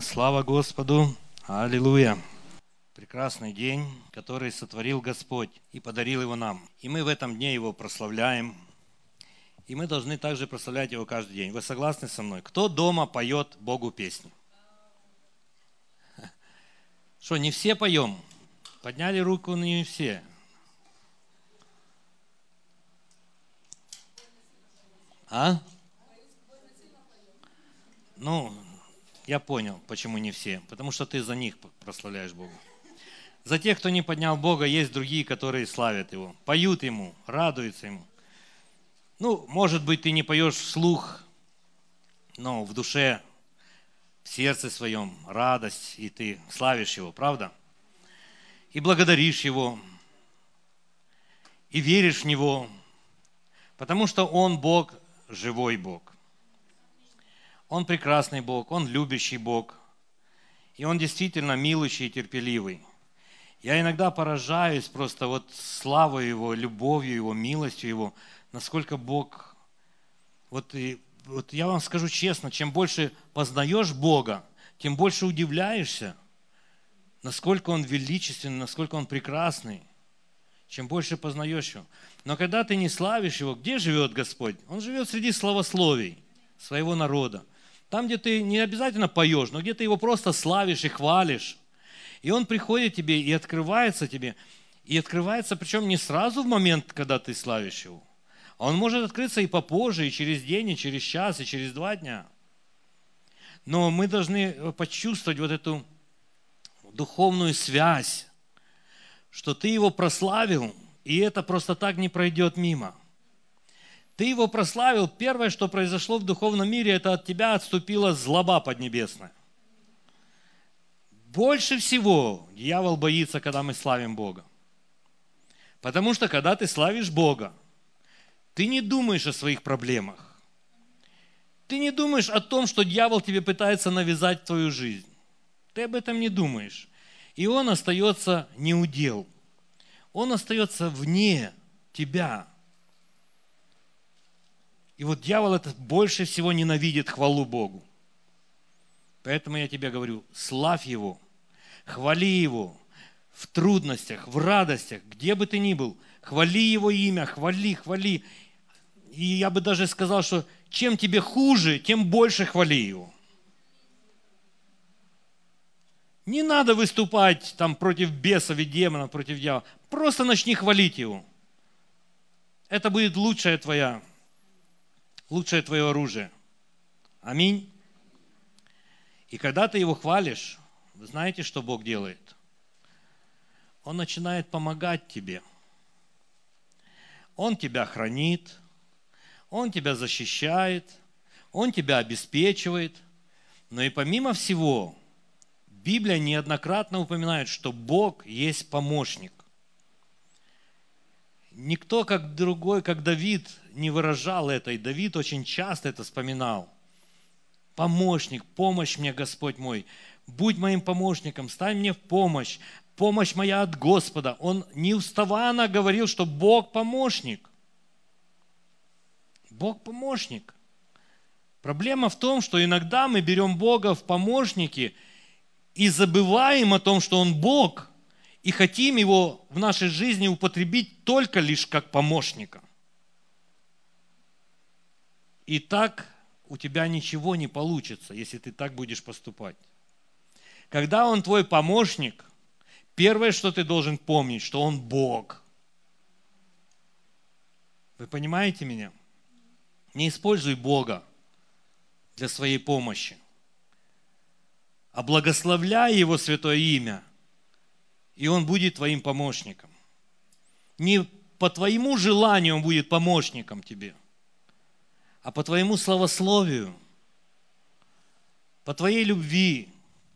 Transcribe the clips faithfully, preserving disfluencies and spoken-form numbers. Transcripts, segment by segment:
Слава Господу! Аллилуйя! Прекрасный день, который сотворил Господь и подарил его нам. И мы в этом дне его прославляем. И мы должны также прославлять его каждый день. Вы согласны со мной? Кто дома поет Богу песню? Что, не все поем? Подняли руку, но не все. А? Ну, я понял, почему не все. Потому что ты за них прославляешь Бога. За тех, кто не поднял Бога, есть другие, которые славят Его, поют Ему, радуются Ему. Ну, может быть, ты не поешь вслух, но в душе, в сердце своем радость, и ты славишь Его, правда? И благодаришь Его, и веришь в Него, потому что Он Бог, живой Бог. Он прекрасный Бог, Он любящий Бог, и Он действительно милующий и терпеливый. Я иногда поражаюсь просто вот славой Его, любовью Его, милостью Его, насколько Бог... Вот, и, вот я вам скажу честно, чем больше познаешь Бога, тем больше удивляешься, насколько Он величественный, насколько Он прекрасный. Чем больше познаешь Его. Но когда ты не славишь Его, где живет Господь? Он живет среди славословий своего народа. Там, где ты не обязательно поешь, но где ты Его просто славишь и хвалишь. И Он приходит тебе и открывается тебе. И открывается, причем не сразу в момент, когда ты славишь Его. А Он может открыться и попозже, и через день, и через час, и через два дня. Но мы должны почувствовать вот эту духовную связь, что ты Его прославил, и это просто так не пройдет мимо. Ты Его прославил, первое, что произошло в духовном мире, это от тебя отступила злоба поднебесная. Больше всего дьявол боится, когда мы славим Бога. Потому что, когда ты славишь Бога, ты не думаешь о своих проблемах. Ты не думаешь о том, что дьявол тебе пытается навязать в твою жизнь. Ты об этом не думаешь. И он остается неудел. Он остается вне тебя. И вот дьявол это больше всего ненавидит хвалу Богу. Поэтому я тебе говорю, славь Его, хвали Его в трудностях, в радостях, где бы ты ни был. Хвали Его имя, хвали, хвали. И я бы даже сказал, что чем тебе хуже, тем больше хвали Его. Не надо выступать там против бесов и демонов, против дьявола. Просто начни хвалить Его. Это будет лучшее твоя, лучшее твое оружие. Аминь. И когда ты Его хвалишь, вы знаете, что Бог делает? Он начинает помогать тебе. Он тебя хранит, Он тебя защищает, Он тебя обеспечивает. Но и помимо всего, Библия неоднократно упоминает, что Бог есть помощник. Никто, как другой, как Давид, не выражал это, и Давид очень часто это вспоминал. Помощник, помощь мне, Господь мой, будь моим помощником, стань мне в помощь, помощь моя от Господа. Он неустанно говорил, что Бог помощник. Бог помощник. Проблема в том, что иногда мы берем Бога в помощники и забываем о том, что Он Бог, и хотим Его в нашей жизни употребить только лишь как помощника. И так у тебя ничего не получится, если ты так будешь поступать. Когда Он твой помощник, первое, что ты должен помнить, что Он Бог. Вы понимаете меня? Не используй Бога для своей помощи, а благословляй Его святое имя, и Он будет твоим помощником. Не по твоему желанию Он будет помощником тебе, а по твоему славословию, по твоей любви.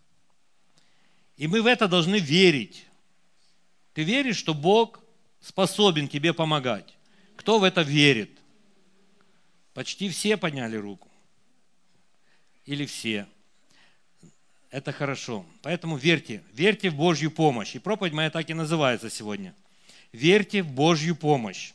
И мы в это должны верить. Ты веришь, что Бог способен тебе помогать? Кто в это верит? Почти все подняли руку. Или все. Это хорошо. Поэтому верьте. Верьте в Божью помощь. И проповедь моя так и называется сегодня. Верьте в Божью помощь.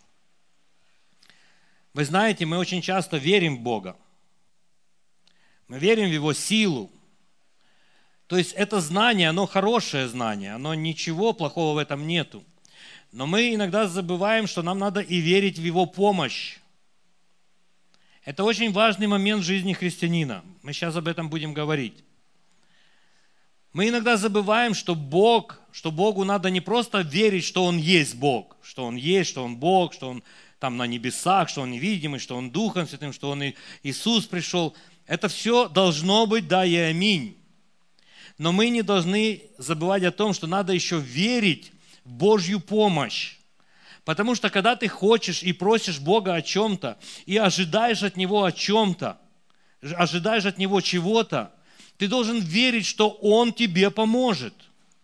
Вы знаете, мы очень часто верим в Бога. Мы верим в Его силу. То есть это знание, оно хорошее знание, оно ничего плохого в этом нету. Но мы иногда забываем, что нам надо и верить в Его помощь. Это очень важный момент в жизни христианина. Мы сейчас об этом будем говорить. Мы иногда забываем, что Бог, что Богу надо не просто верить, что Он есть Бог, что Он есть, что Он Бог, что Он там на небесах, что Он невидимый, что Он Духом Святым, что Он и Иисус пришел. Это все должно быть да и аминь. Но мы не должны забывать о том, что надо еще верить в Божью помощь. Потому что когда ты хочешь и просишь Бога о чем-то, и ожидаешь от Него о чем-то, ожидаешь от Него чего-то, ты должен верить, что Он тебе поможет.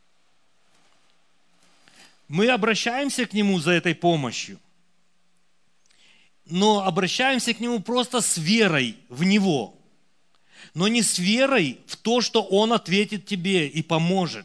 Мы обращаемся к Нему за этой помощью, но обращаемся к Нему просто с верой в Него, но не с верой в то, что Он ответит тебе и поможет.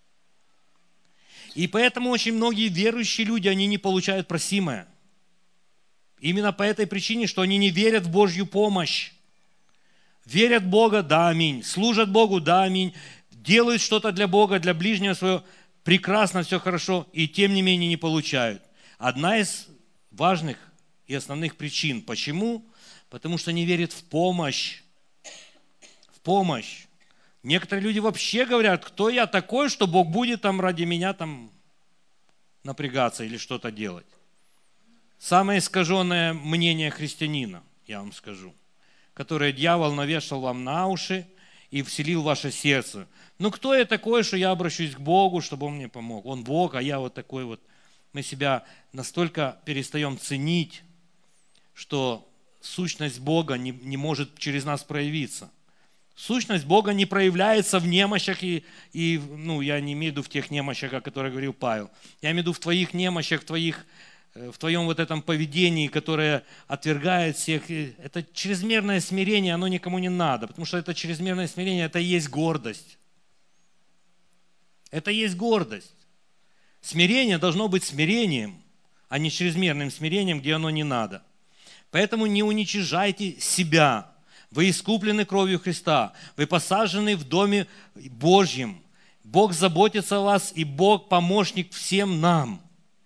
И поэтому очень многие верующие люди, они не получают просимое. Именно по этой причине, что они не верят в Божью помощь. Верят в Бога, да, аминь. Служат Богу, да, аминь. Делают что-то для Бога, для ближнего своего. Прекрасно, все хорошо. И тем не менее не получают. Одна из важных и основных причин. Почему? Потому что не верят в помощь. В помощь. Некоторые люди вообще говорят, кто я такой, что Бог будет там ради меня там напрягаться или что-то делать. Самое искаженное мнение христианина, я вам скажу, которое дьявол навешал вам на уши и вселил в ваше сердце. Ну кто я такой, что я обращусь к Богу, чтобы Он мне помог? Он Бог, а я вот такой вот. Мы себя настолько перестаем ценить, что сущность Бога не, не может через нас проявиться. Сущность Бога не проявляется в немощах, и, и ну, я не имею в виду в тех немощах, о которых говорил Павел. Я имею в виду в твоих немощах, в, твоих, в твоем вот этом поведении, которое отвергает всех. Это чрезмерное смирение, оно никому не надо, потому что это чрезмерное смирение, это и есть гордость. Это и есть гордость. Смирение должно быть смирением, а не чрезмерным смирением, где оно не надо. Поэтому не уничижайте себя. Вы искуплены кровью Христа. Вы посажены в доме Божьем. Бог заботится о вас, и Бог помощник всем нам.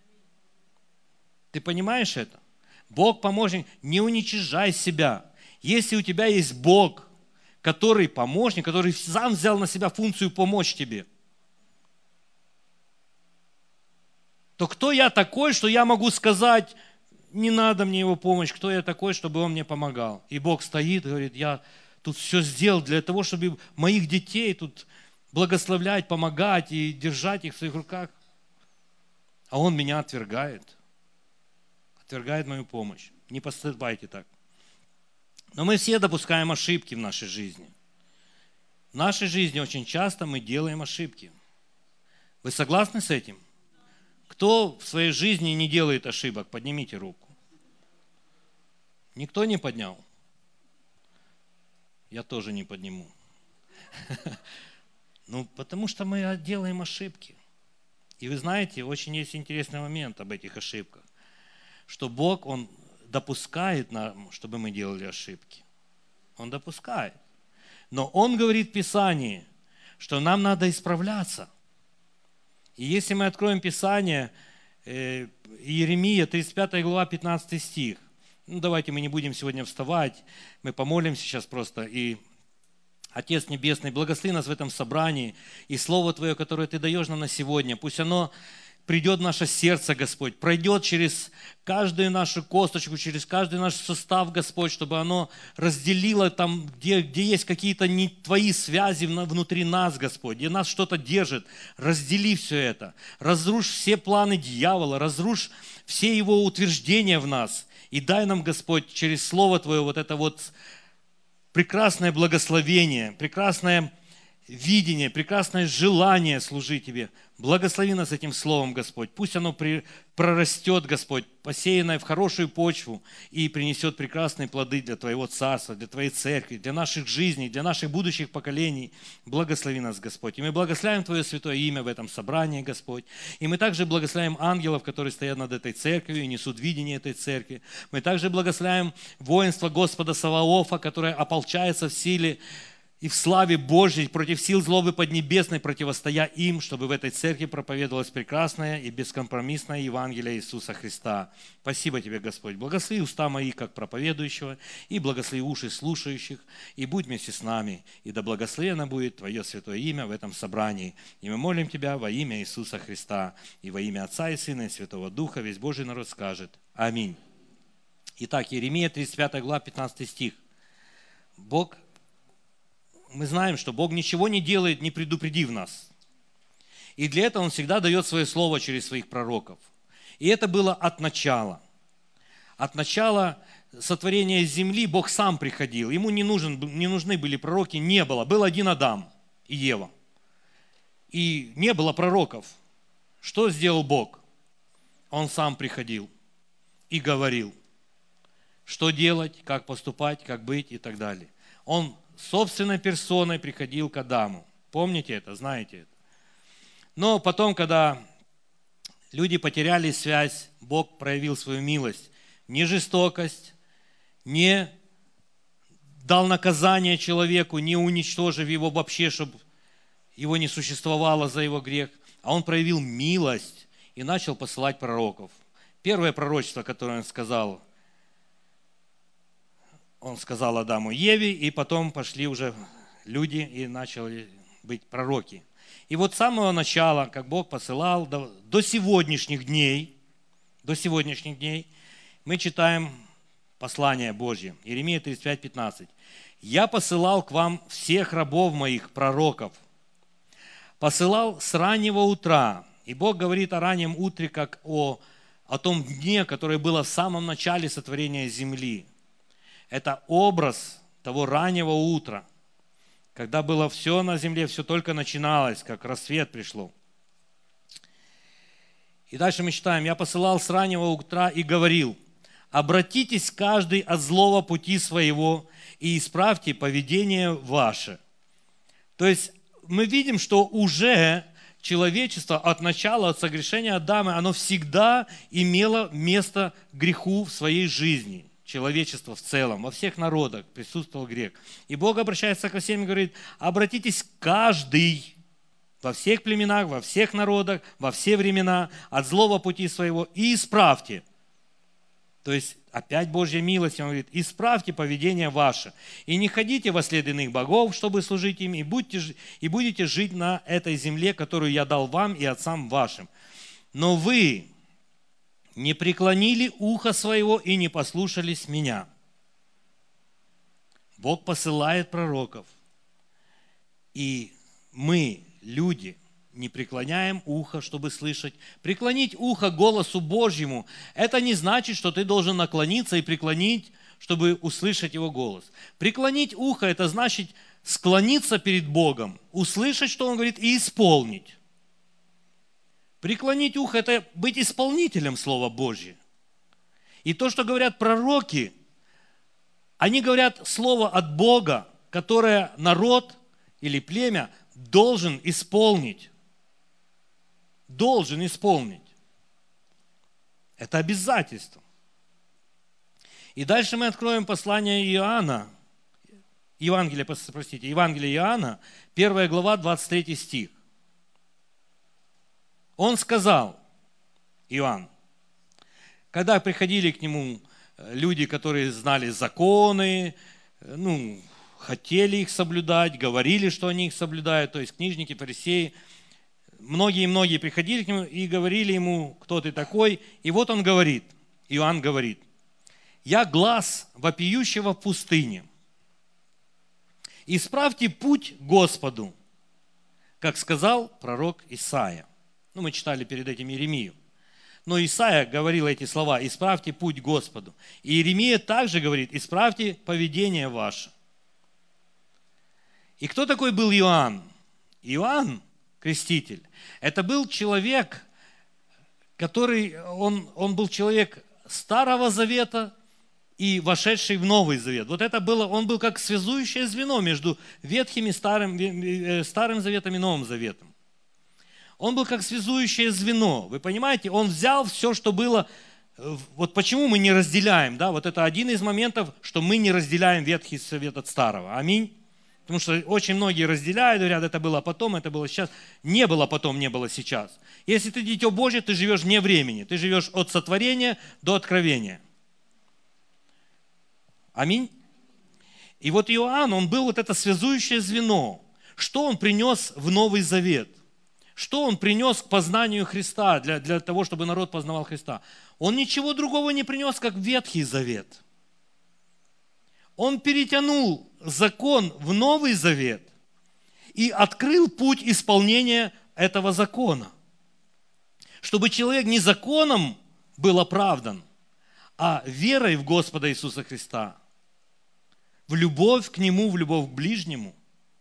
Ты понимаешь это? Бог помощник. Не уничижай себя. Если у тебя есть Бог, который помощник, который сам взял на себя функцию помочь тебе, то кто я такой, что я могу сказать, не надо мне Его помощь, кто я такой, чтобы Он мне помогал? И Бог стоит и говорит, я тут все сделал для того, чтобы моих детей тут благословлять, помогать и держать их в своих руках. А Он меня отвергает. Отвергает мою помощь. Не поступайте так. Но мы все допускаем ошибки в нашей жизни. В нашей жизни очень часто мы делаем ошибки. Вы согласны с этим? Кто в своей жизни не делает ошибок? Поднимите руку. Никто не поднял? Я тоже не подниму. Ну, потому что мы делаем ошибки. И вы знаете, очень есть интересный момент об этих ошибках. Что Бог, Он допускает нам, чтобы мы делали ошибки. Он допускает. Но Он говорит в Писании, что нам надо исправляться. И если мы откроем Писание, Иеремия, тридцать пятая глава, пятнадцатый стих. Ну, давайте мы не будем сегодня вставать, мы помолимся сейчас просто. И Отец Небесный, благослови нас в этом собрании, и Слово Твое, которое Ты даешь нам на сегодня, пусть оно придет в наше сердце, Господь, пройдет через каждую нашу косточку, через каждый наш сустав, Господь, чтобы оно разделило там, где, где есть какие-то не Твои связи внутри нас, Господь, где нас что-то держит. Раздели все это, разрушь все планы дьявола, разрушь все его утверждения в нас. И дай нам, Господь, через Слово Твое вот это вот прекрасное благословение, прекрасное видение, прекрасное желание служить Тебе. Благослови нас этим словом, Господь. Пусть оно при, прорастет, Господь, посеянное в хорошую почву и принесет прекрасные плоды для Твоего Царства, для Твоей Церкви, для наших жизней, для наших будущих поколений. Благослови нас, Господь. И мы благословляем Твое святое имя в этом собрании, Господь. И мы также благословляем ангелов, которые стоят над этой церковью и несут видение этой церкви. Мы также благословляем воинство Господа Саваофа, которое ополчается в силе и в славе Божьей против сил злобы поднебесной, противостоя им, чтобы в этой церкви проповедовалось прекрасное и бескомпромиссное Евангелие Иисуса Христа. Спасибо Тебе, Господь. Благослови уста мои, как проповедующего, и благослови уши слушающих, и будь вместе с нами, и да благословенно будет Твое святое имя в этом собрании. И мы молим Тебя во имя Иисуса Христа, и во имя Отца и Сына и Святого Духа. Весь Божий народ скажет Аминь. Итак, Иеремия, тридцать пятая глава, пятнадцатый стих. Бог Мы знаем, что Бог ничего не делает, не предупредив нас. И для этого Он всегда дает свое слово через своих пророков. И это было от начала. От начала сотворения земли Бог сам приходил. Ему не, нужен, не нужны были пророки, не было. Был один Адам и Ева. И не было пророков. Что сделал Бог? Он сам приходил и говорил, что делать, как поступать, как быть и так далее. Он собственной персоной приходил к Адаму. Помните это, знаете это. Но потом, когда люди потеряли связь, Бог проявил свою милость. Не жестокость, не дал наказание человеку, не уничтожив его вообще, чтобы его не существовало за его грех. А Он проявил милость и начал посылать пророков. Первое пророчество, которое Он сказал, Он сказал Адаму и Еве, и потом пошли уже люди и начали быть пророки. И вот с самого начала, как Бог посылал, до, до сегодняшних дней, до сегодняшних дней, мы читаем послание Божье. Иеремия тридцать пять, пятнадцать. «Я посылал к вам всех рабов моих, пророков, посылал с раннего утра». И Бог говорит о раннем утре, как о, о том дне, которое было в самом начале сотворения земли. Это образ того раннего утра, когда было все на земле, все только начиналось, как рассвет пришло. И дальше мы читаем: «Я посылал с раннего утра и говорил: обратитесь каждый от злого пути своего и исправьте поведение ваше». То есть мы видим, что уже человечество от начала, от согрешения Адама, оно всегда имело место греху в своей жизни. Человечество в целом, во всех народах присутствовал грех. И Бог обращается ко всем и говорит: обратитесь каждый во всех племенах, во всех народах, во все времена от злого пути своего и исправьте. То есть опять Божья милость, Он говорит: исправьте поведение ваше. И не ходите во след иных богов, чтобы служить им, и, будьте, и будете жить на этой земле, которую я дал вам и отцам вашим. Но вы не преклонили ухо своего и не послушались меня. Бог посылает пророков. И мы, люди, не преклоняем ухо, чтобы слышать. Преклонить ухо голосу Божьему – это не значит, что ты должен наклониться и преклонить, чтобы услышать Его голос. Преклонить ухо – это значит склониться перед Богом, услышать, что Он говорит, и исполнить. Преклонить ухо – это быть исполнителем Слова Божьего. И то, что говорят пророки, они говорят слово от Бога, которое народ или племя должен исполнить. Должен исполнить. Это обязательство. И дальше мы откроем послание Иоанна, Евангелие, простите, Евангелие Иоанна, первая глава, двадцать третий стих. Он сказал, Иоанн, когда приходили к нему люди, которые знали законы, ну, хотели их соблюдать, говорили, что они их соблюдают, то есть книжники, фарисеи, многие-многие приходили к нему и говорили ему: кто ты такой? И вот он говорит, Иоанн говорит: я глас вопиющего в пустыне. Исправьте путь Господу, как сказал пророк Исаия. Ну, мы читали перед этим Иеремию. Но Исаия говорил эти слова: исправьте путь Господу. И Иеремия также говорит: исправьте поведение ваше. И кто такой был Иоанн? Иоанн, креститель, это был человек, который, он, он был человек Старого Завета и вошедший в Новый Завет. Вот это было, он был как связующее звено между Ветхим и Старым, Старым Заветом и Новым Заветом. Он был как связующее звено. Вы понимаете, он взял все, что было. Вот почему мы не разделяем, да? Вот это один из моментов, что мы не разделяем Ветхий Завет от Старого. Аминь. Потому что очень многие разделяют, говорят, это было потом, это было сейчас. Не было потом, не было сейчас. Если ты дитё Божье, ты живешь вне времени. Ты живешь от сотворения до откровения. Аминь. И вот Иоанн, он был вот это связующее звено. Что он принес в Новый Завет? Что он принес к познанию Христа, для, для того, чтобы народ познавал Христа? Он ничего другого не принес, как Ветхий Завет. Он перетянул закон в Новый Завет и открыл путь исполнения этого закона. Чтобы человек не законом был оправдан, а верой в Господа Иисуса Христа, в любовь к Нему, в любовь к ближнему.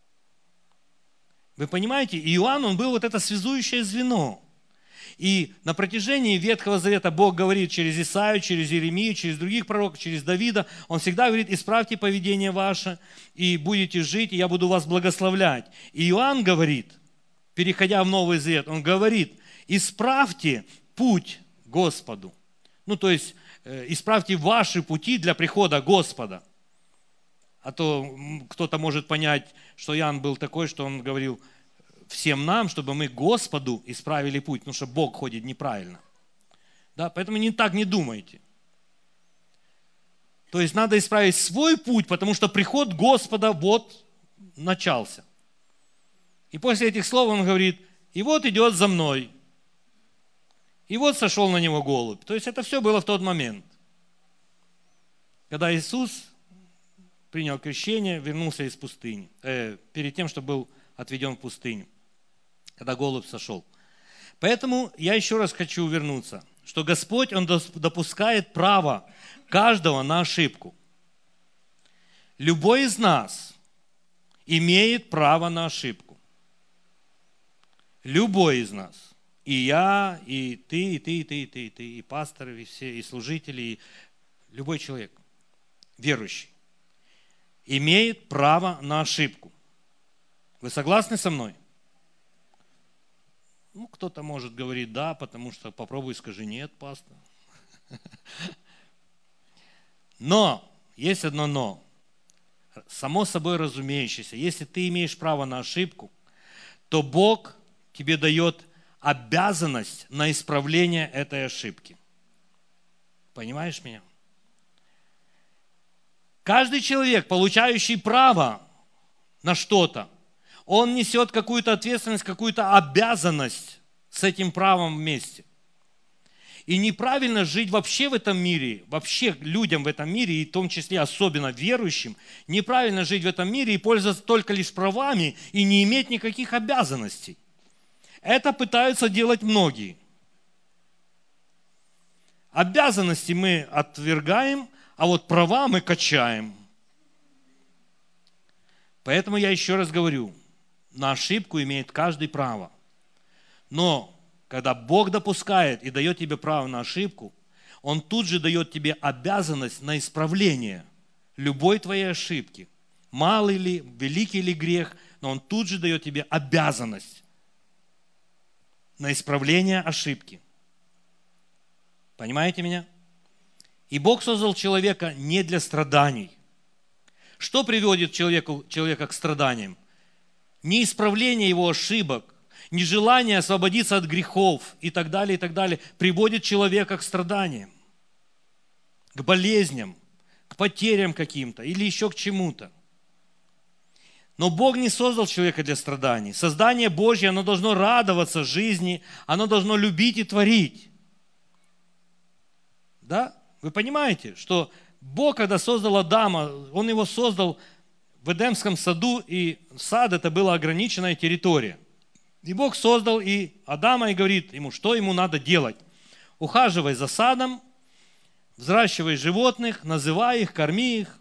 Вы понимаете, Иоанн, он был вот это связующее звено. И на протяжении Ветхого Завета Бог говорит через Исаию, через Иеремию, через других пророков, через Давида. Он всегда говорит: исправьте поведение ваше, и будете жить, и я буду вас благословлять. И Иоанн говорит, переходя в Новый Завет, он говорит: исправьте путь Господу. Ну, то есть, э, исправьте ваши пути для прихода Господа. А то кто-то может понять, что Иоанн был такой, что он говорил всем нам, чтобы мы Господу исправили путь, потому что Бог ходит неправильно. Да? Поэтому не так не думайте. То есть надо исправить свой путь, потому что приход Господа вот начался. И после этих слов он говорит: и вот идет за мной, и вот сошел на него голубь. То есть это все было в тот момент, когда Иисус принял крещение, вернулся из пустыни, э, перед тем, что был отведен в пустыню, когда голубь сошел. Поэтому я еще раз хочу вернуться, что Господь, Он допускает право каждого на ошибку. Любой из нас имеет право на ошибку. Любой из нас. И я, и ты, и ты, и ты, и ты, и ты, и пасторы, и все, и служители, и любой человек, верующий, имеет право на ошибку. Вы согласны со мной? Ну, кто-то может говорить да, потому что попробуй скажи нет, пастор. Но, есть одно но. Само собой разумеющееся, если ты имеешь право на ошибку, то Бог тебе дает обязанность на исправление этой ошибки. Понимаешь меня? Каждый человек, получающий право на что-то, он несет какую-то ответственность, какую-то обязанность с этим правом вместе. И неправильно жить вообще в этом мире, вообще людям в этом мире, и в том числе особенно верующим, неправильно жить в этом мире и пользоваться только лишь правами и не иметь никаких обязанностей. Это пытаются делать многие. Обязанности мы отвергаем, а вот права мы качаем. Поэтому я еще раз говорю, на ошибку имеет каждый право. Но когда Бог допускает и дает тебе право на ошибку, Он тут же дает тебе обязанность на исправление любой твоей ошибки. Малый ли, великий ли грех, но Он тут же дает тебе обязанность на исправление ошибки. Понимаете меня? И Бог создал человека не для страданий. Что приводит человеку, человека к страданиям? Не исправление его ошибок, не желание освободиться от грехов и так далее, и так далее, приводит человека к страданиям, к болезням, к потерям каким-то или еще к чему-то. Но Бог не создал человека для страданий. Создание Божье, оно должно радоваться жизни, оно должно любить и творить. Да? Вы понимаете, что Бог, когда создал Адама, Он его создал в Эдемском саду, и сад это была ограниченная территория. И Бог создал и Адама и говорит ему, что ему надо делать. Ухаживай за садом, взращивай животных, называй их, корми их.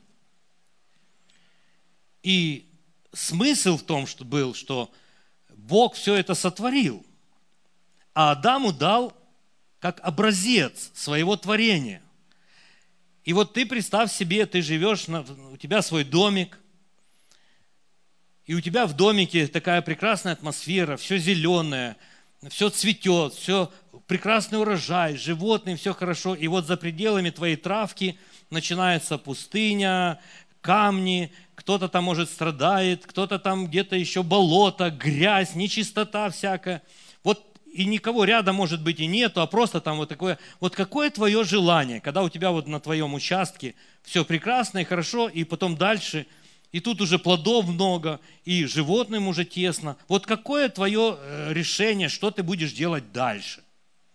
И смысл в том, что был, что Бог все это сотворил, а Адаму дал как образец своего творения. И вот ты представь себе, ты живешь, у тебя свой домик, и у тебя в домике такая прекрасная атмосфера, все зеленое, все цветет, все прекрасный урожай, животные, все хорошо. И вот за пределами твоей травки начинается пустыня, камни, кто-то там, может, страдает, кто-то там где-то еще болото, грязь, нечистота всякая. Вот и никого рядом, может быть, и нету, а просто там вот такое. Вот какое твое желание, когда у тебя вот на твоем участке все прекрасно и хорошо, и потом дальше, и тут уже плодов много, и животным уже тесно. Вот какое твое решение, что ты будешь делать дальше?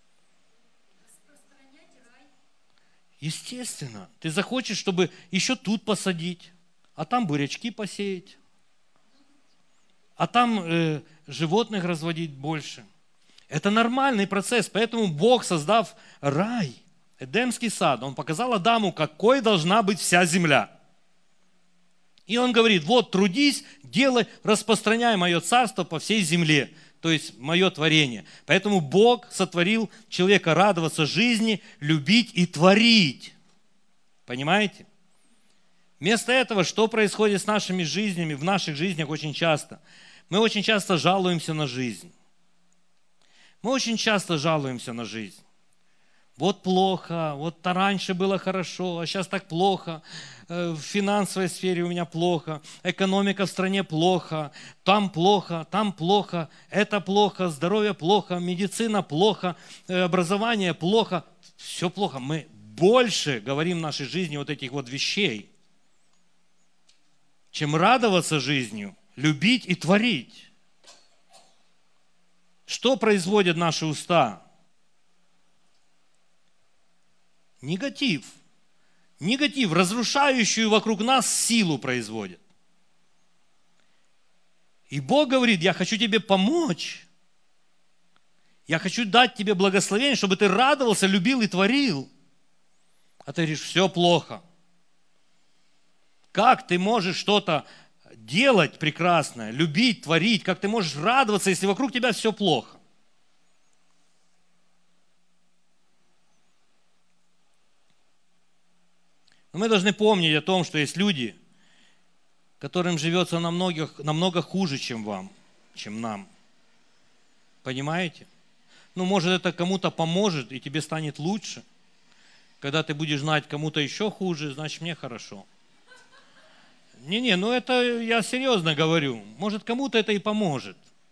Естественно, ты захочешь, чтобы еще тут посадить, а там бурячки посеять, а там э, животных разводить больше. Это нормальный процесс, поэтому Бог, создав рай, Эдемский сад, Он показал Адаму, какой должна быть вся земля. И Он говорит, вот трудись, делай, распространяй мое царство по всей земле, то есть мое творение. Поэтому Бог сотворил человека радоваться жизни, любить и творить. Понимаете? Вместо этого, что происходит с нашими жизнями, в наших жизнях очень часто? Мы очень часто жалуемся на жизнь. Мы очень часто жалуемся на жизнь. Вот плохо, вот раньше было хорошо, а сейчас так плохо. В финансовой сфере у меня плохо, экономика в стране плохо, там плохо, там плохо, это плохо, здоровье плохо, медицина плохо, образование плохо. Все плохо. Мы больше говорим в нашей жизни вот этих вот вещей, чем радоваться жизнью, любить и творить. Что производят наши уста? Негатив. Негатив, разрушающую вокруг нас силу производит. И Бог говорит, я хочу тебе помочь. Я хочу дать тебе благословение, чтобы ты радовался, любил и творил. А ты говоришь, все плохо. Как ты можешь что-то делать прекрасное, любить, творить, как ты можешь радоваться, если вокруг тебя все плохо? Но мы должны помнить о том, что есть люди, которым живется намного, намного хуже, чем вам, чем нам. Понимаете? Ну, может, это кому-то поможет, и тебе станет лучше. Когда ты будешь знать, кому-то еще хуже, значит, мне хорошо. Не-не, ну это я серьезно говорю. Может, кому-то это и поможет.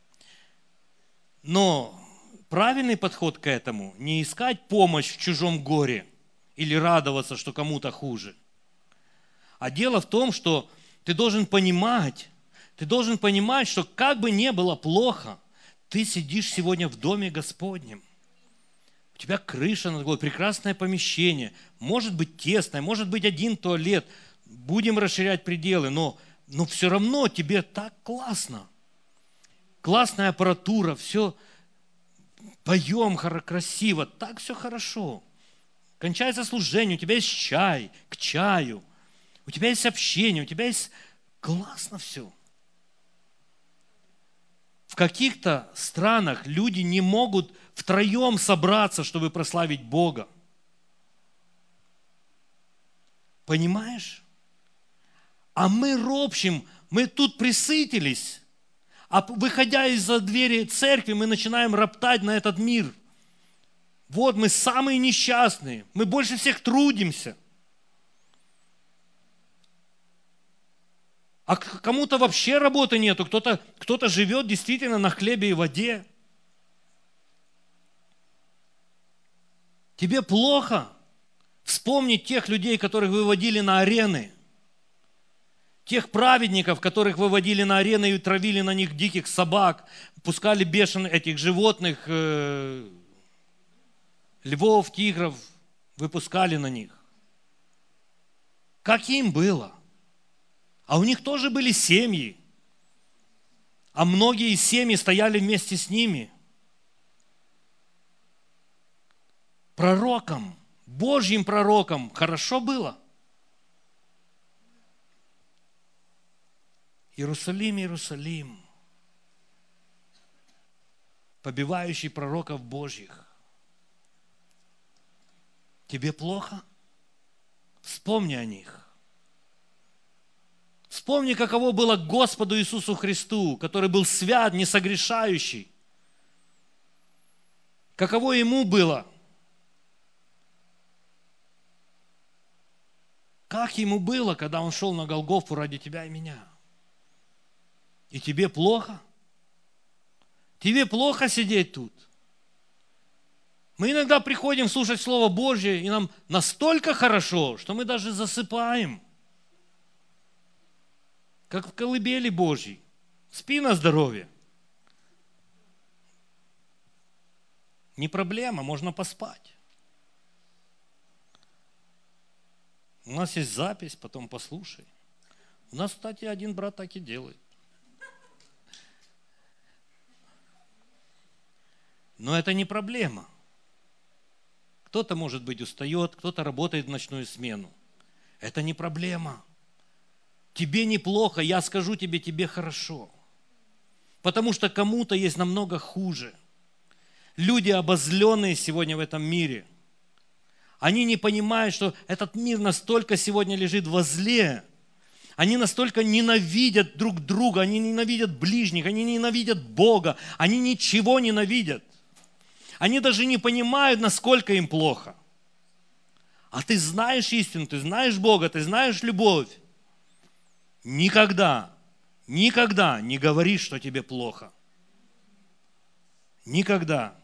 Но правильный подход к этому – не искать помощь в чужом горе или радоваться, что кому-то хуже. А дело в том, что ты должен понимать, ты должен понимать, что как бы ни было плохо, ты сидишь сегодня в доме Господнем. У тебя крыша над головой, прекрасное помещение, может быть тесное, может быть один туалет. Будем расширять пределы, но, но все равно тебе так классно. Классная аппаратура, все поем красиво, так все хорошо. Кончается служение, у тебя есть чай, к чаю, у тебя есть общение, у тебя есть... Классно все. В каких-то странах люди не могут втроем собраться, чтобы прославить Бога. Понимаешь? А мы ропщим, мы тут присытились, а выходя из-за двери церкви, мы начинаем роптать на этот мир. Вот мы самые несчастные, мы больше всех трудимся. А кому-то вообще работы нету, кто-то, кто-то живет действительно на хлебе и воде. Тебе плохо? Вспомни тех людей, которых выводили на арены. Тех праведников, которых выводили на арены и травили на них диких собак, пускали бешеных этих животных, э, львов, тигров, выпускали на них. Как им было? А у них тоже были семьи. А многие из семьи стояли вместе с ними. Пророкам, Божьим пророкам хорошо было. Иерусалим, Иерусалим, побивающий пророков Божьих. Тебе плохо? Вспомни о них. Вспомни, каково было Господу Иисусу Христу, который был свят, несогрешающий. Каково Ему было? Как ему было, когда он шел на Голгофу ради тебя и меня? И тебе плохо? Тебе плохо сидеть тут? Мы иногда приходим слушать Слово Божье, и нам настолько хорошо, что мы даже засыпаем. Как в колыбели Божьей. Спи на здоровье. Не проблема, можно поспать. У нас есть запись, потом послушай. У нас, кстати, один брат так и делает. Но это не проблема. Кто-то, может быть, устает, кто-то работает в ночную смену. Это не проблема. Тебе неплохо, я скажу тебе, тебе хорошо. Потому что кому-то есть намного хуже. Люди, обозленные сегодня в этом мире, они не понимают, что этот мир настолько сегодня лежит во зле. Они настолько ненавидят друг друга, они ненавидят ближних, они ненавидят Бога, они ничего ненавидят. Они даже не понимают, насколько им плохо. А ты знаешь истину, ты знаешь Бога, ты знаешь любовь. Никогда, никогда не говори, что тебе плохо. Никогда.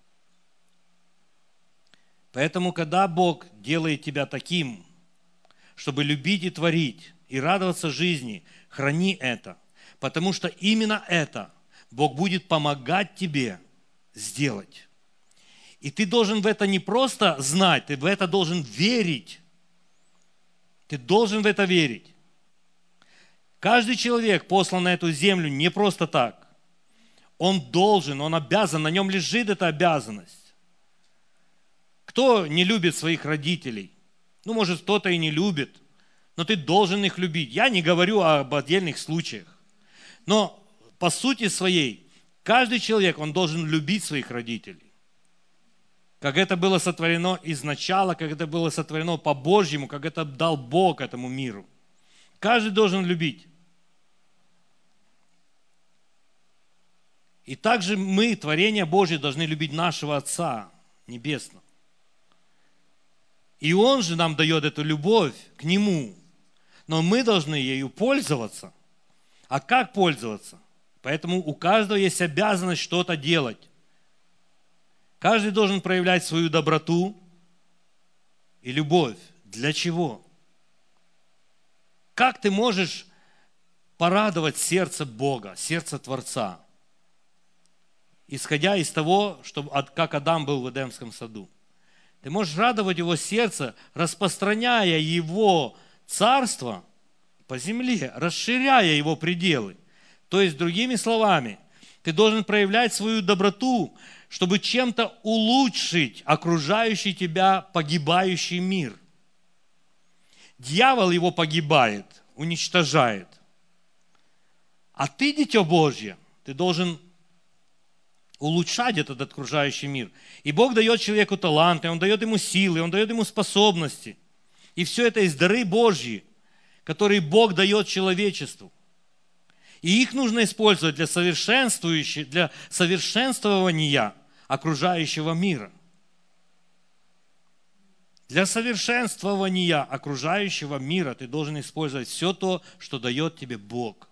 Поэтому, когда Бог делает тебя таким, чтобы любить и творить, и радоваться жизни, храни это. Потому что именно это Бог будет помогать тебе сделать. И ты должен в это не просто знать, ты в это должен верить. Ты должен в это верить. Каждый человек послан на эту землю не просто так. Он должен, он обязан, на нем лежит эта обязанность. Кто не любит своих родителей? Ну, может, кто-то и не любит, но ты должен их любить. Я не говорю об отдельных случаях. Но по сути своей, каждый человек, он должен любить своих родителей. Как это было сотворено изначально, как это было сотворено по-божьему, как это дал Бог этому миру. Каждый должен любить. И также мы, творение Божье, должны любить нашего Отца Небесного. И Он же нам дает эту любовь к Нему. Но мы должны ею пользоваться. А как пользоваться? Поэтому у каждого есть обязанность что-то делать. Каждый должен проявлять свою доброту и любовь. Для чего? Как ты можешь порадовать сердце Бога, сердце Творца, исходя из того, что, как Адам был в Эдемском саду? Ты можешь радовать его сердце, распространяя его царство по земле, расширяя его пределы. То есть, другими словами, ты должен проявлять свою доброту, чтобы чем-то улучшить окружающий тебя погибающий мир. Дьявол его погибает, уничтожает. А ты, дитя Божье, ты должен улучшать этот окружающий мир. И Бог дает человеку таланты, Он дает ему силы, Он дает ему способности. И все это из дары Божьи, которые Бог дает человечеству. И их нужно использовать для совершенствующего, для совершенствования окружающего мира. Для совершенствования окружающего мира ты должен использовать все то, что дает тебе Бог.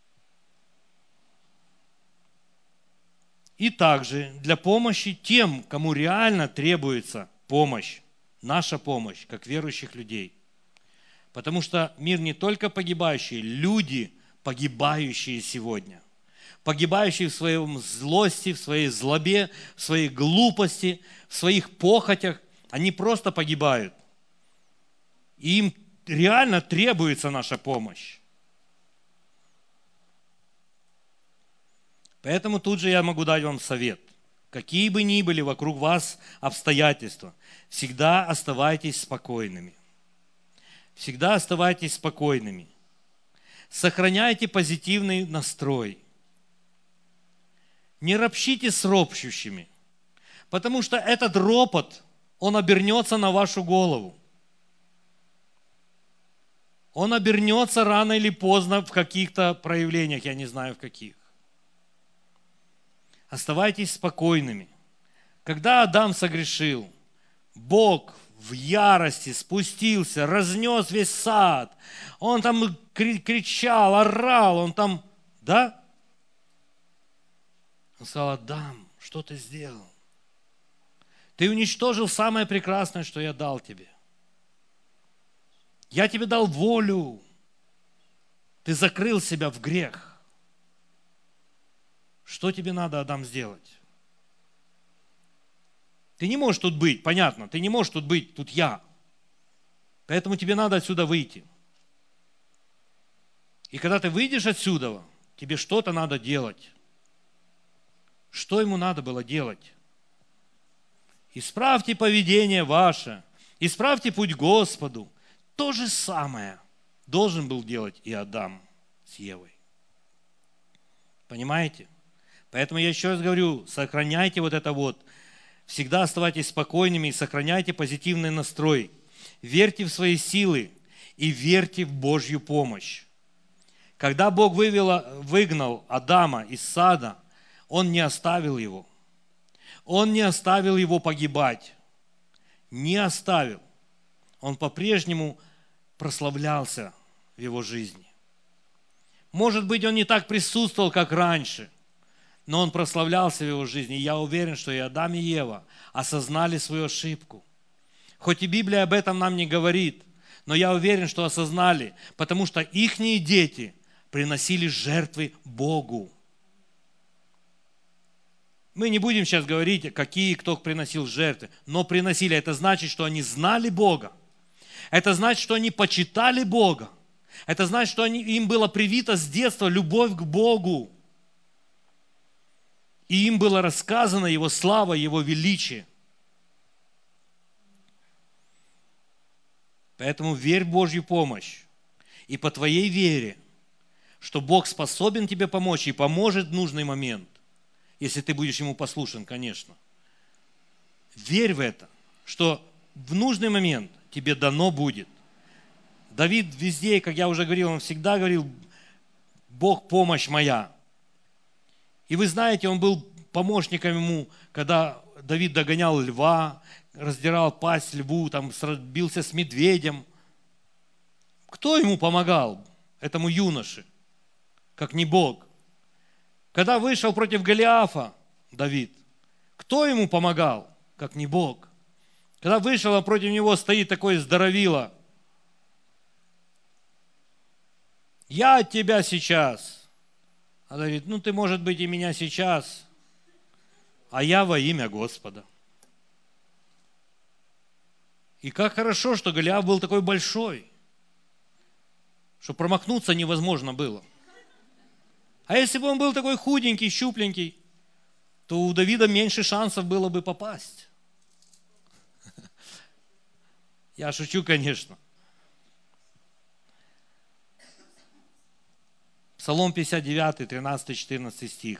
И также для помощи тем, кому реально требуется помощь, наша помощь, как верующих людей. Потому что мир не только погибающий, люди погибающие сегодня. Погибающие в своем злости, в своей злобе, в своей глупости, в своих похотях. Они просто погибают. И им реально требуется наша помощь. Поэтому тут же я могу дать вам совет. Какие бы ни были вокруг вас обстоятельства, всегда оставайтесь спокойными. Всегда оставайтесь спокойными. Сохраняйте позитивный настрой. Не ропщите с ропщущими, потому что этот ропот, он обернется на вашу голову. Он обернется рано или поздно в каких-то проявлениях, я не знаю в каких. Оставайтесь спокойными. Когда Адам согрешил, Бог в ярости спустился, разнес весь сад. Он там кричал, орал, он там, да? Он сказал: Адам, что ты сделал? Ты уничтожил самое прекрасное, что я дал тебе. Я тебе дал волю. Ты закрыл себя в грех. Что тебе надо, Адам, сделать? Ты не можешь тут быть, понятно, ты не можешь тут быть, тут я. Поэтому тебе надо отсюда выйти. И когда ты выйдешь отсюда, тебе что-то надо делать. Что ему надо было делать? Исправьте поведение ваше, исправьте путь Господу. То же самое должен был делать и Адам с Евой. Понимаете? Поэтому я еще раз говорю, сохраняйте вот это вот. Всегда оставайтесь спокойными и сохраняйте позитивный настрой. Верьте в свои силы и верьте в Божью помощь. Когда Бог вывел, выгнал Адама из сада, Он не оставил его. Он не оставил его погибать. Не оставил. Он по-прежнему прославлялся в его жизни. Может быть, он не так присутствовал, как раньше, но он прославлялся в его жизни. И я уверен, что и Адам, и Ева осознали свою ошибку. Хоть и Библия об этом нам не говорит, но я уверен, что осознали, потому что ихние дети приносили жертвы Богу. Мы не будем сейчас говорить, какие кто приносил жертвы, но приносили. Это значит, что они знали Бога. Это значит, что они почитали Бога. Это значит, что они, им было привито с детства любовь к Богу. И им было рассказано Его слава, Его величие. Поэтому верь в Божью помощь. И по твоей вере, что Бог способен тебе помочь и поможет в нужный момент, если ты будешь Ему послушен, конечно. Верь в это, что в нужный момент тебе дано будет. Давид везде, как я уже говорил, он всегда говорил: Бог, помощь моя. И вы знаете, он был помощником ему, когда Давид догонял льва, раздирал пасть льву, там бился с медведем. Кто ему помогал, этому юноше, как не Бог? Когда вышел против Голиафа Давид, кто ему помогал, как не Бог? Когда вышел, а против него стоит такой здоровило: я от тебя сейчас. А Давид: ну ты, может быть, и меня сейчас, а я во имя Господа. И как хорошо, что Голиаф был такой большой, что промахнуться невозможно было. А если бы он был такой худенький, щупленький, то у Давида меньше шансов было бы попасть. Я шучу, конечно. Псалом пятьдесят девять, тринадцатый-четырнадцатый стих.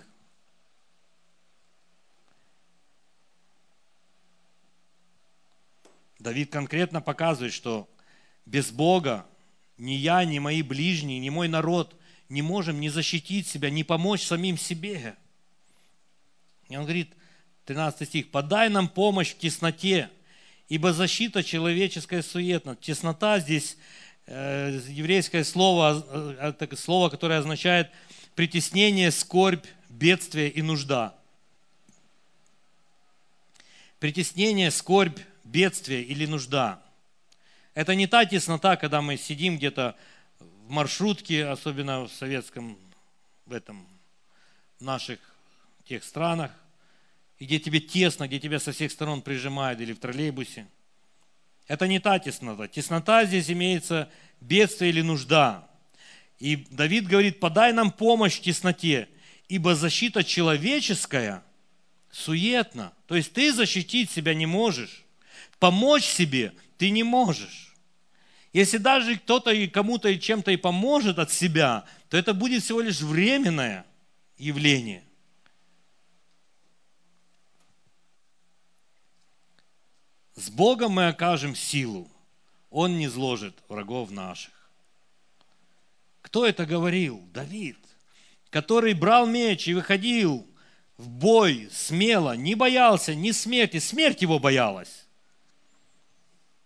Давид конкретно показывает, что без Бога ни я, ни мои ближние, ни мой народ не можем ни защитить себя, ни помочь самим себе. И он говорит, тринадцатый стих: «Подай нам помощь в тесноте, ибо защита человеческая суетна». Теснота здесь э, еврейское слово, э, это слово, которое означает притеснение, скорбь, бедствие и нужда. Притеснение, скорбь, бедствие или нужда. Это не та теснота, когда мы сидим где-то в маршрутке, особенно в советском, в этом, в наших тех странах, и где тебе тесно, где тебя со всех сторон прижимают, или в троллейбусе. Это не та теснота. Теснота здесь имеется бедствие или нужда. И Давид говорит: подай нам помощь в тесноте, ибо защита человеческая суетна. То есть ты защитить себя не можешь, помочь себе ты не можешь. Если даже кто-то и кому-то и чем-то и поможет от себя, то это будет всего лишь временное явление. С Богом мы окажем силу, Он не зложит врагов наших. Кто это говорил? Давид, который брал меч и выходил в бой смело, не боялся ни смерти, смерть его боялась.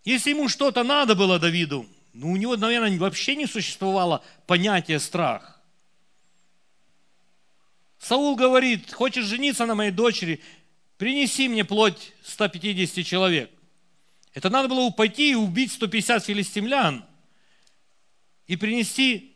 Если ему что-то надо было Давиду, ну, у него, наверное, вообще не существовало понятия страх. Саул говорит: хочешь жениться на моей дочери, принеси мне плоть ста пятидесяти человек. Это надо было пойти и убить сто пятьдесят филистимлян и принести.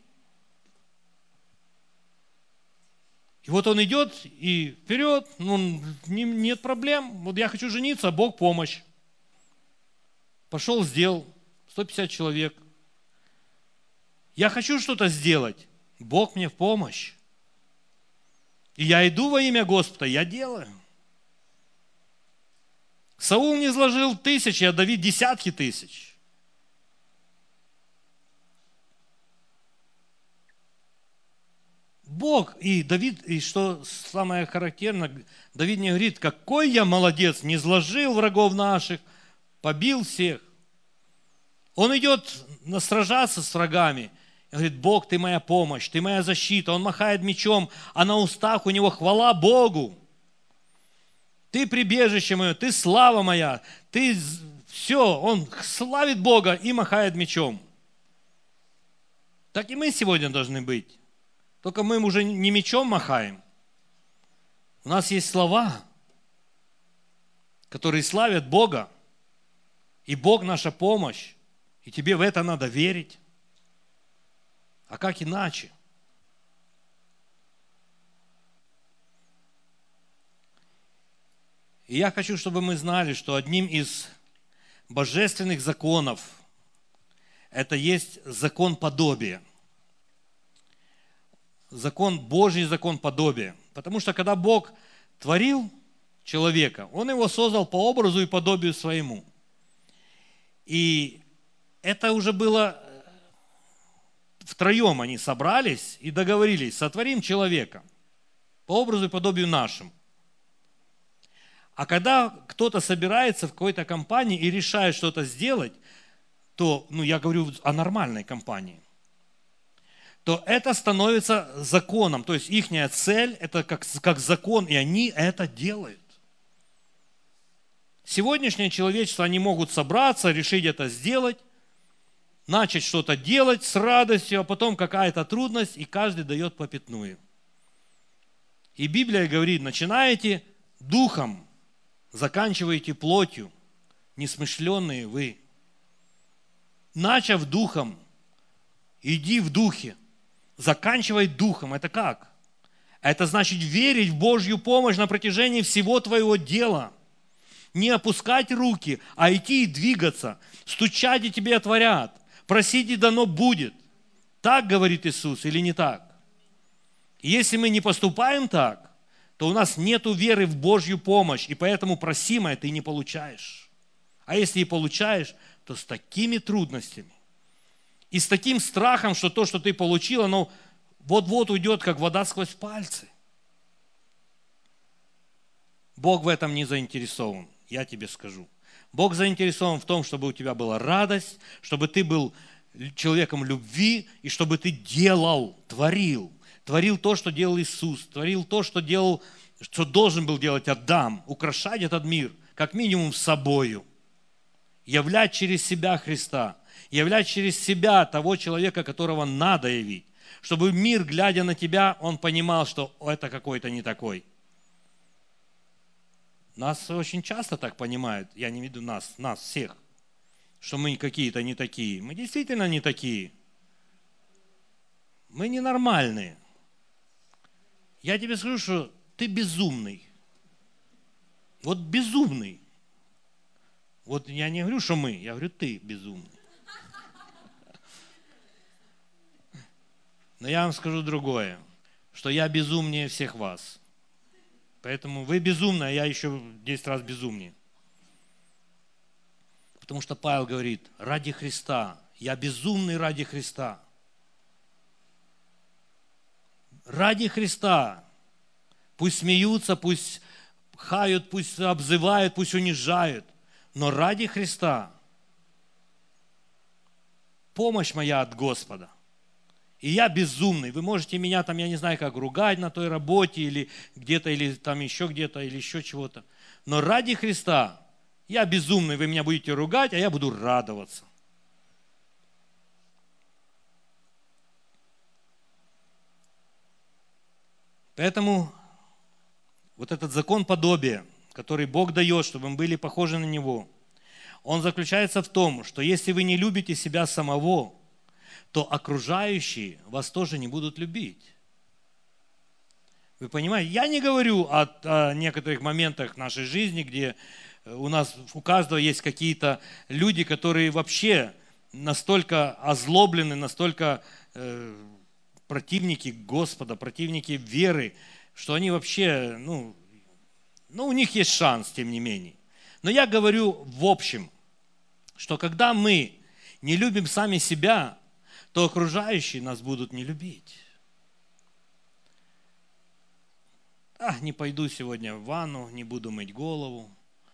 И вот он идет и вперед, ну, нет проблем. Вот я хочу жениться, Бог помощь. Пошел, сделал, сто пятьдесят человек. Я хочу что-то сделать, Бог мне в помощь. И я иду во имя Господа, я делаю. Саул не изложил тысячи, а Давид десятки тысяч. Бог и Давид, и что самое характерное, Давид не говорит: какой я молодец, не изложил врагов наших, побил всех. Он идет сражаться с врагами. И говорит: Бог, ты моя помощь, ты моя защита. Он махает мечом, а на устах у него хвала Богу. Ты прибежище мое, ты слава моя, ты все. Он славит Бога и махает мечом. Так и мы сегодня должны быть. Только мы уже не мечом махаем. У нас есть слова, которые славят Бога. И Бог наша помощь. И тебе в это надо верить. А как иначе? И я хочу, чтобы мы знали, что одним из божественных законов это есть закон подобия. Закон Божий, закон подобия. Потому что когда Бог творил человека, Он его создал по образу и подобию своему. И это уже было... Втроем они собрались и договорились: сотворим человека по образу и подобию нашему. А когда кто-то собирается в какой-то компании и решает что-то сделать, то, ну я говорю о нормальной компании, то это становится законом. То есть их цель это как, как закон, и они это делают. Сегодняшнее человечество, они могут собраться, решить это сделать, начать что-то делать с радостью, а потом какая-то трудность, и каждый дает попятную. И Библия говорит: начинаете духом, заканчиваете плотью, несмышленные вы. Начав духом, иди в духе, заканчивай духом. Это как? Это значит верить в Божью помощь на протяжении всего твоего дела. Не опускать руки, а идти и двигаться. Стучать, и тебе отворят. Просите, дано будет. Так говорит Иисус или не так? И если мы не поступаем так, то у нас нет веры в Божью помощь, и поэтому просимое ты не получаешь. А если и получаешь, то с такими трудностями и с таким страхом, что то, что ты получил, оно вот-вот уйдет, как вода сквозь пальцы. Бог в этом не заинтересован, я тебе скажу. Бог заинтересован в том, чтобы у тебя была радость, чтобы ты был человеком любви, и чтобы ты делал, творил. Творил то, что делал Иисус, творил то, что делал, что должен был делать Адам, украшать этот мир, как минимум собою. Являть через себя Христа, являть через себя того человека, которого надо явить. Чтобы мир, глядя на тебя, он понимал, что это какой-то не такой. Нас очень часто так понимают, я не веду нас, нас всех, что мы какие-то не такие. Мы действительно не такие. Мы ненормальные. Я тебе скажу, что ты безумный. Вот безумный. Вот я не говорю, что мы, я говорю, ты безумный. Но я вам скажу другое, что я безумнее всех вас. Поэтому вы безумны, а я еще десять раз безумнее. Потому что Павел говорит: ради Христа, я безумный ради Христа. Ради Христа. Пусть смеются, пусть хают, пусть обзывают, пусть унижают. Но ради Христа. Помощь моя от Господа. И я безумный. Вы можете меня там, я не знаю, как ругать на той работе, или где-то, или там еще где-то, или еще чего-то. Но ради Христа Я безумный, вы меня будете ругать, а я буду радоваться. Поэтому вот этот закон подобия, который Бог дает, чтобы мы были похожи на Него, он заключается в том, что если вы не любите себя самого, то окружающие вас тоже не будут любить. Вы понимаете? Я не говорю о, о некоторых моментах нашей жизни, где у нас, у каждого есть какие-то люди, которые вообще настолько озлоблены, настолько э, противники Господа, противники веры, что они вообще, ну, ну, у них есть шанс, тем не менее. Но я говорю в общем, что когда мы не любим сами себя, то окружающие нас будут не любить. А, не пойду сегодня в ванну, не буду мыть голову.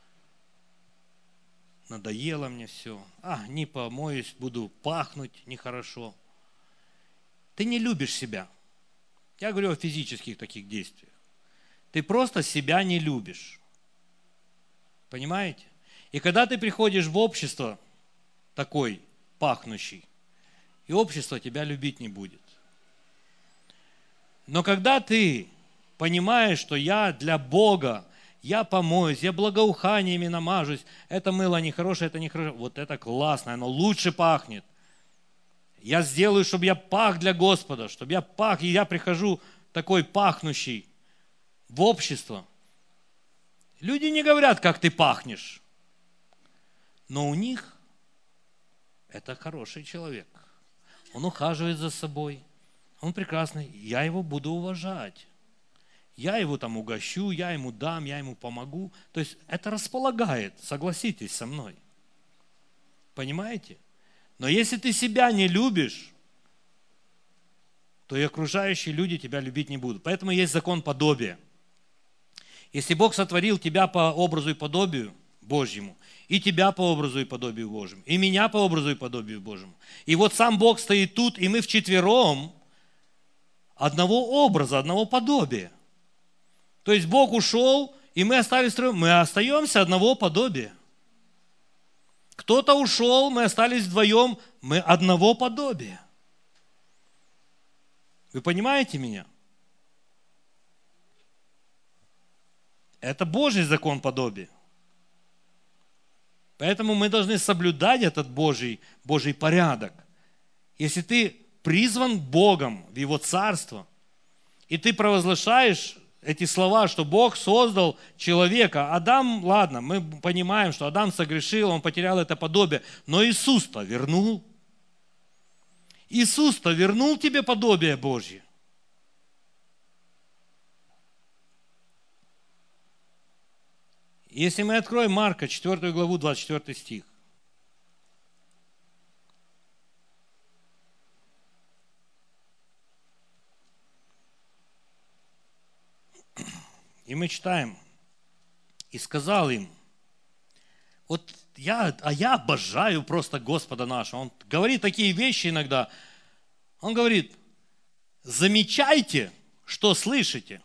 Надоело мне все. А, не помоюсь, буду пахнуть нехорошо. Ты не любишь себя. Я говорю о физических таких действиях. Ты просто себя не любишь. Понимаете? И когда ты приходишь в общество такой пахнущий, и общество тебя любить не будет. Но когда ты понимаешь, что я для Бога, я помоюсь, я благоуханиями намажусь, это мыло нехорошее, это нехорошее, вот это классно, оно лучше пахнет. Я сделаю, чтобы я пах для Господа, чтобы я пах, и я прихожу такой пахнущий в общество. Люди не говорят, как ты пахнешь, но у них это хороший человек. Он ухаживает за собой, он прекрасный, я его буду уважать. Я его там угощу, я ему дам, я ему помогу. То есть это располагает, согласитесь со мной. Понимаете? Но если ты себя не любишь, то и окружающие люди тебя любить не будут. Поэтому есть закон подобия. Если Бог сотворил тебя по образу и подобию Божьему, и тебя по образу и подобию Божьему, и меня по образу и подобию Божьему, и вот сам Бог стоит тут, и мы вчетвером одного образа, одного подобия. То есть Бог ушел, и мы остались втроем, мы остаемся одного подобия. Кто-то ушел, мы остались вдвоем, мы одного подобия. Вы понимаете меня? Это Божий закон подобия. Поэтому мы должны соблюдать этот Божий, Божий порядок. Если ты призван Богом в Его Царство, и ты провозглашаешь эти слова, что Бог создал человека. Адам, ладно, мы понимаем, что Адам согрешил, он потерял это подобие, но Иисус-то вернул. Иисус-то вернул тебе подобие Божье. Если мы откроем Марка, четвёртую главу, двадцать четвёртый стих. И мы читаем, и сказал им, вот я, а я обожаю просто Господа нашего. Он говорит такие вещи иногда. Он говорит, замечайте, что слышите.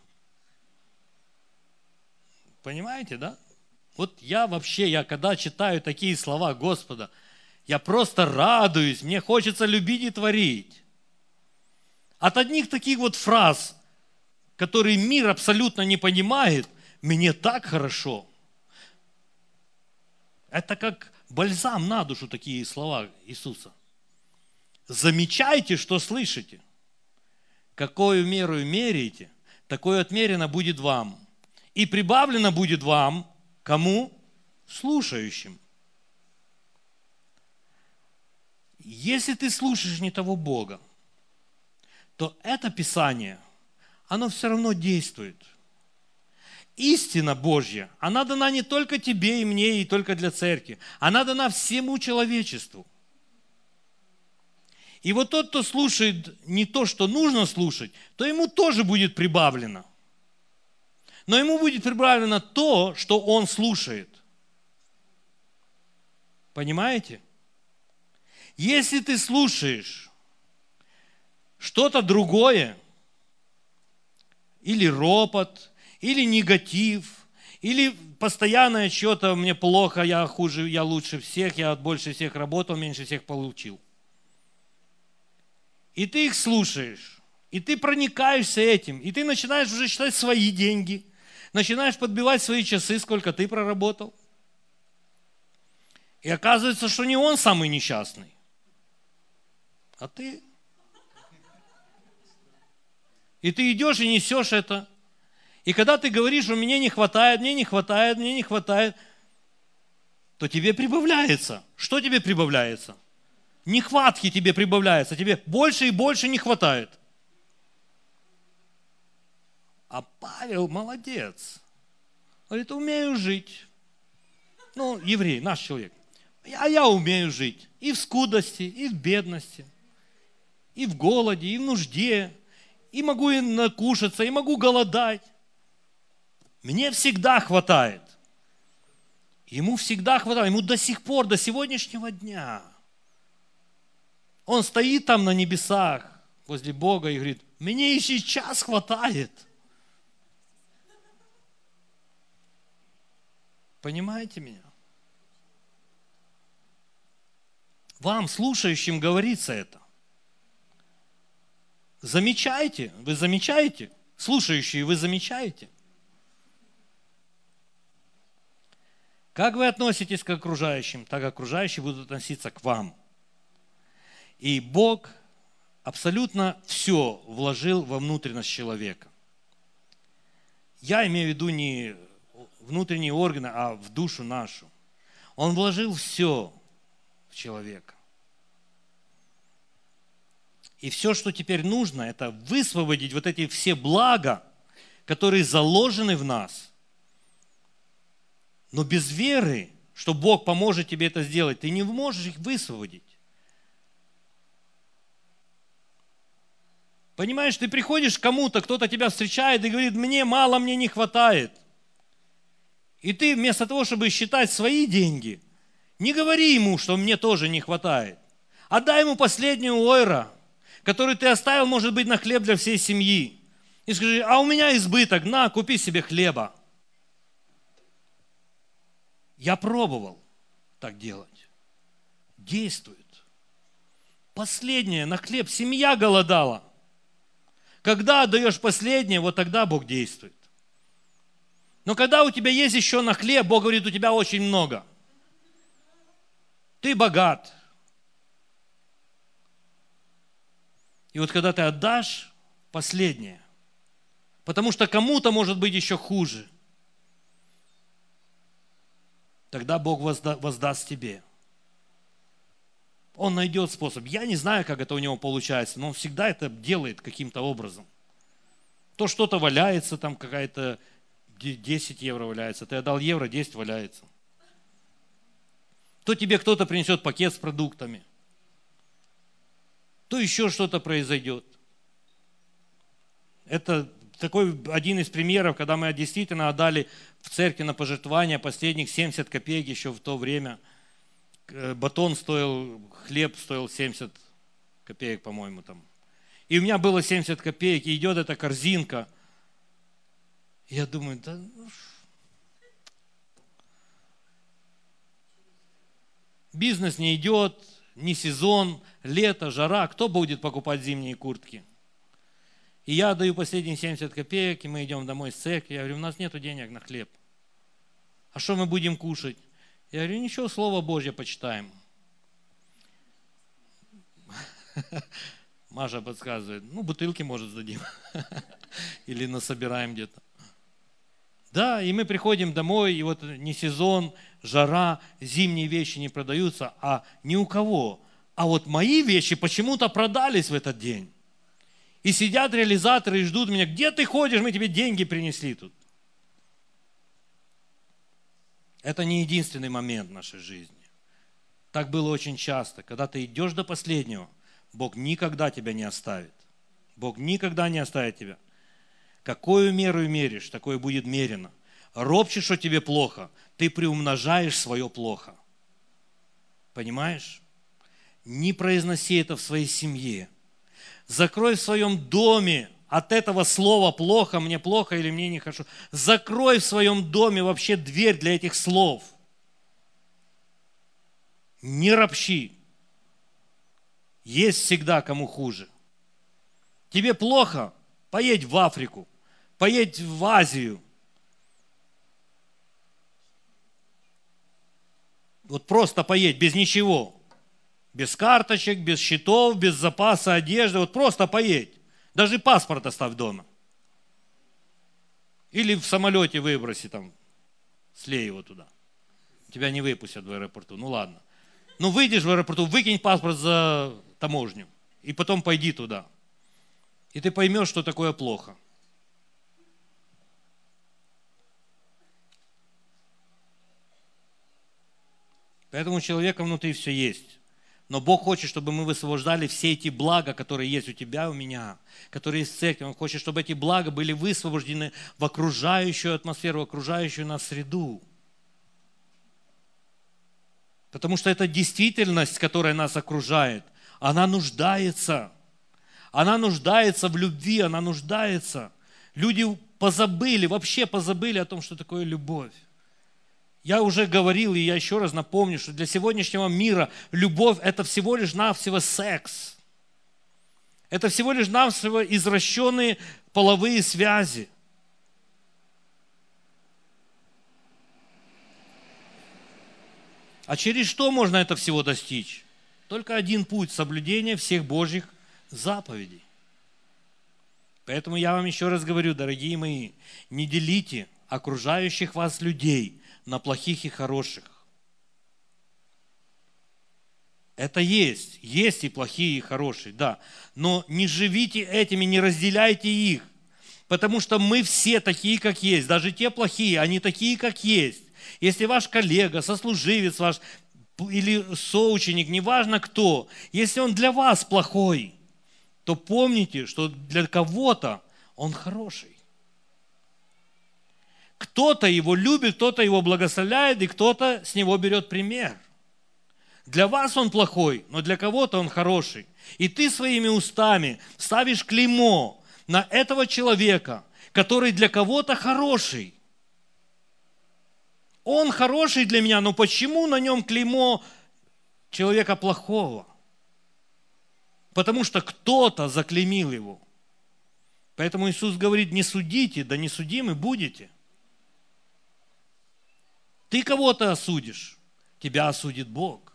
Понимаете, да? Вот я вообще, я когда читаю такие слова Господа, я просто радуюсь, мне хочется любить и творить. От одних таких вот фраз, который мир абсолютно не понимает, мне так хорошо. Это как бальзам на душу, такие слова Иисуса. Замечайте, что слышите. Какую меру меряете, такое отмерено будет вам. И прибавлено будет вам, кому? Слушающим. Если ты слушаешь не того Бога, то это Писание – оно все равно действует. Истина Божья, она дана не только тебе и мне, и только для церкви. Она дана всему человечеству. И вот тот, кто слушает не то, что нужно слушать, то ему тоже будет прибавлено. Но ему будет прибавлено то, что он слушает. Понимаете? Если ты слушаешь что-то другое, или ропот, или негатив, Или постоянное что-то, мне плохо, я хуже, я лучше всех, я больше всех работал, меньше всех получил. И ты их слушаешь, и ты проникаешься этим, и ты начинаешь уже считать свои деньги, начинаешь подбивать свои часы, сколько ты проработал. И оказывается, что не он самый несчастный, а ты. И ты идешь и несешь это. И когда ты говоришь, что мне не хватает, мне не хватает, мне не хватает, то тебе прибавляется. Что тебе прибавляется? Нехватки тебе прибавляется. Тебе больше и больше не хватает. А Павел молодец. Говорит, умею жить. Ну, еврей, наш человек. А я умею жить. И в скудости, и в бедности, и в голоде, и в нужде. И могу и накушаться, и могу голодать. Мне всегда хватает. Ему всегда хватает. Ему до сих пор, до сегодняшнего дня. Он стоит там на небесах возле Бога и говорит, мне и сейчас хватает. Понимаете меня? Вам, слушающим, говорится это. Замечаете? Вы замечаете? Слушающие, вы замечаете? Как вы относитесь к окружающим, так окружающие будут относиться к вам. И Бог абсолютно все вложил во внутренность человека. Я имею в виду не внутренние органы, а в душу нашу. Он вложил все в человека. И все, что теперь нужно, это высвободить вот эти все блага, которые заложены в нас. Но без веры, что Бог поможет тебе это сделать, ты не можешь их высвободить. Понимаешь, ты приходишь к кому-то, кто-то тебя встречает и говорит, мне мало, мне не хватает. И ты вместо того, чтобы считать свои деньги, не говори ему, что мне тоже не хватает. Отдай ему последнюю ойра, которую ты оставил, может быть, на хлеб для всей семьи. И скажи, а у меня избыток, на, купи себе хлеба. Я пробовал так делать. Действует. Последнее на хлеб. Семья голодала. Когда отдаешь последнее, вот тогда Бог действует. Но когда у тебя есть еще на хлеб, Бог говорит, у тебя очень много. Ты богат. И вот когда ты отдашь последнее, потому что кому-то может быть еще хуже, тогда Бог возда, воздаст тебе. Он найдет способ. Я не знаю, как это у него получается, но он всегда это делает каким-то образом. То что-то валяется, там какая-то десять евро валяется. Ты отдал евро, десять валяется. То тебе кто-то принесет пакет с продуктами. То еще что-то произойдет. Это такой один из примеров, когда мы действительно отдали в церкви на пожертвования последних семьдесят копеек еще в то время. Батон стоил, хлеб стоил семьдесят копеек, по-моему, там. И у меня было семьдесят копеек, и идет эта корзинка. И я думаю, да ну бизнес не идет, не сезон, лето, жара. Кто будет покупать зимние куртки? И я даю последние семьдесят копеек, и мы идем домой с церкви. Я говорю, у нас нет денег на хлеб. А что мы будем кушать? Я говорю, ничего, Слово Божье почитаем. Маша подсказывает, ну, бутылки, может, сдадим. Или насобираем где-то. Да, и мы приходим домой, и вот не сезон, жара, зимние вещи не продаются, а ни у кого. А вот мои вещи почему-то продались в этот день. И сидят реализаторы и ждут меня, где ты ходишь, мы тебе деньги принесли тут. Это не единственный момент в нашей жизни. Так было очень часто. Когда ты идешь до последнего, Бог никогда тебя не оставит. Бог никогда не оставит тебя. Какую меру меришь, такое будет мерено. Ропчешь, что тебе плохо, ты приумножаешь свое плохо. Понимаешь? Не произноси это в своей семье. Закрой в своем доме от этого слова плохо, мне плохо или мне нехорошо. Закрой в своем доме вообще дверь для этих слов. Не ропщи. Есть всегда кому хуже. Тебе плохо? Поедь в Африку, поедь в Азию. Вот просто поедь, без ничего. Без карточек, без счетов, без запаса одежды. Вот просто поедь. Даже паспорт оставь дома. Или в самолете выброси там, слей его туда. Тебя не выпустят в аэропорту. Ну ладно. Ну выйдешь в аэропорту, выкинь паспорт за таможню. И потом пойди туда. И ты поймешь, что такое плохо. Поэтому у человека внутри все есть. Но Бог хочет, чтобы мы высвобождали все эти блага, которые есть у тебя, у меня, которые есть в церкви. Он хочет, чтобы эти блага были высвобождены в окружающую атмосферу, в окружающую нас среду. Потому что эта действительность, которая нас окружает, она нуждается. Она нуждается в любви, она нуждается. Люди позабыли, вообще позабыли о том, что такое любовь. Я уже говорил, и я еще раз напомню, что для сегодняшнего мира любовь – это всего лишь навсего секс. Это всего лишь навсего извращенные половые связи. А через что можно это всего достичь? Только один путь – соблюдение всех Божьих заповедей. Поэтому я вам еще раз говорю, дорогие мои, не делите окружающих вас людей на плохих и хороших. Это есть. Есть и плохие, и хорошие, да. Но не живите этими, не разделяйте их. Потому что мы все такие, как есть. Даже те плохие, они такие, как есть. Если ваш коллега, сослуживец ваш или соученик, неважно кто, если он для вас плохой, то помните, что для кого-то он хороший. Кто-то его любит, кто-то его благословляет, и кто-то с него берет пример. Для вас он плохой, но для кого-то он хороший. И ты своими устами ставишь клеймо на этого человека, который для кого-то хороший. Он хороший для меня, но почему на нем клеймо человека плохого? Потому что кто-то заклеймил его. Поэтому Иисус говорит, не судите, да не судимы будете. Ты кого-то осудишь, тебя осудит Бог.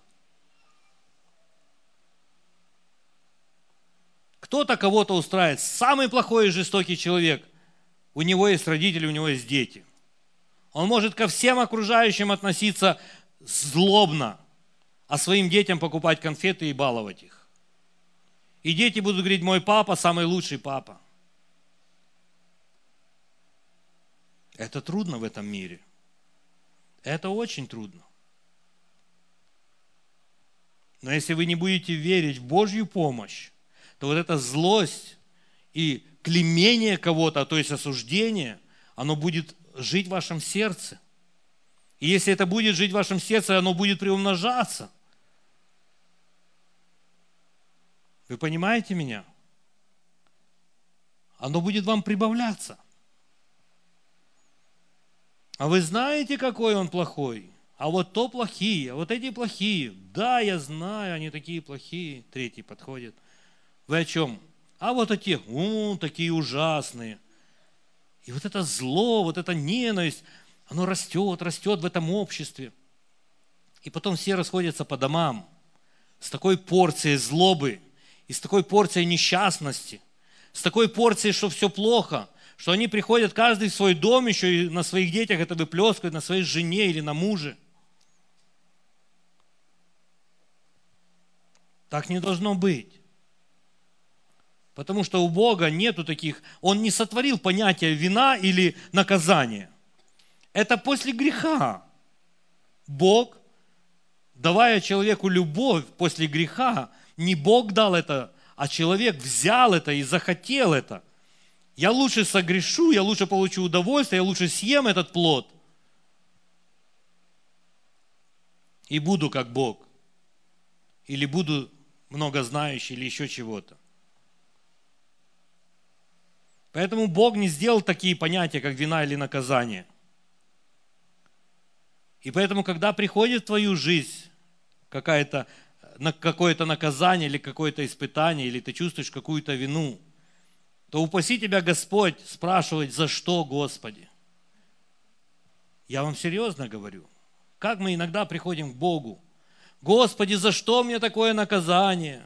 Кто-то кого-то устраивает. Самый плохой и жестокий человек. У него есть родители, у него есть дети. Он может ко всем окружающим относиться злобно, а своим детям покупать конфеты и баловать их. И дети будут говорить, мой папа самый лучший папа. Это трудно в этом мире. Это очень трудно. Но если вы не будете верить в Божью помощь, то вот эта злость и клеймение кого-то, то есть осуждение, оно будет жить в вашем сердце. И если это будет жить в вашем сердце, оно будет приумножаться. Вы понимаете меня? Оно будет вам прибавляться. А вы знаете, какой он плохой? А вот то плохие, а вот эти плохие. Да, я знаю, они такие плохие. Третий подходит. Вы о чем? А вот о тех, о, такие ужасные. И вот это зло, вот эта ненависть, оно растет, растет в этом обществе. И потом все расходятся по домам с такой порцией злобы и с такой порцией несчастности, с такой порцией, что все плохо, что они приходят каждый в свой дом, еще и на своих детях это выплескивают, на своей жене или на муже. Так не должно быть. Потому что у Бога нету таких, Он не сотворил понятия вина или наказания. Это после греха. Бог, давая человеку любовь после греха, не Бог дал это, а человек взял это и захотел это. Я лучше согрешу, я лучше получу удовольствие, я лучше съем этот плод. И буду как Бог. Или буду многознающий, или еще чего-то. Поэтому Бог не сделал такие понятия, как вина или наказание. И поэтому, когда приходит в твою жизнь какая-то, какое-то наказание или какое-то испытание, или ты чувствуешь какую-то вину, то упаси тебя Господь спрашивать, за что, Господи? Я вам серьезно говорю. Как мы иногда приходим к Богу. Господи, за что мне такое наказание?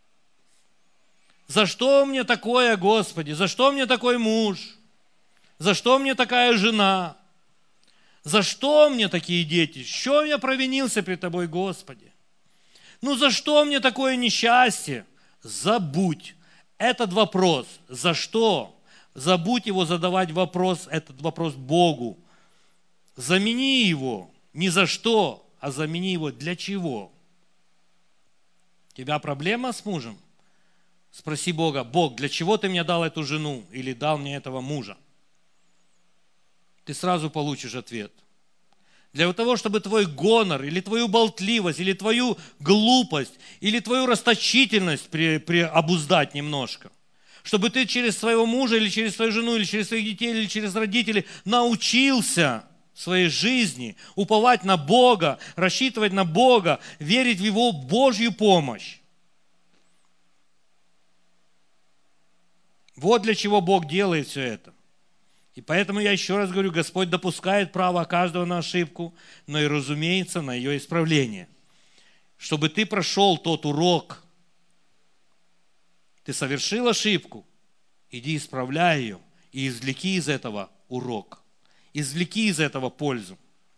За что мне такое, Господи? За что мне такой муж? За что мне такая жена? За что мне такие дети? Что я провинился пред Тобой, Господи? Ну за что мне такое несчастье? Забудь. Этот вопрос. За что? Забудь его задавать вопрос, этот вопрос Богу. Замени его. Не за что, а замени его для чего? У тебя проблема с мужем? Спроси Бога, Бог, для чего ты мне дал эту жену или дал мне этого мужа? Ты сразу получишь ответ. Для того, чтобы твой гонор, или твою болтливость, или твою глупость, или твою расточительность при, при, обуздать немножко. Чтобы ты через своего мужа, или через свою жену, или через своих детей, или через родителей научился в своей жизни уповать на Бога, рассчитывать на Бога, верить в Его Божью помощь. Вот для чего Бог делает все это. И поэтому я еще раз говорю, Господь допускает право каждого на ошибку, но и, разумеется, на ее исправление. Чтобы ты прошел тот урок. Ты совершил ошибку, иди исправляй ее и извлеки из этого урок. Извлеки из этого пользу.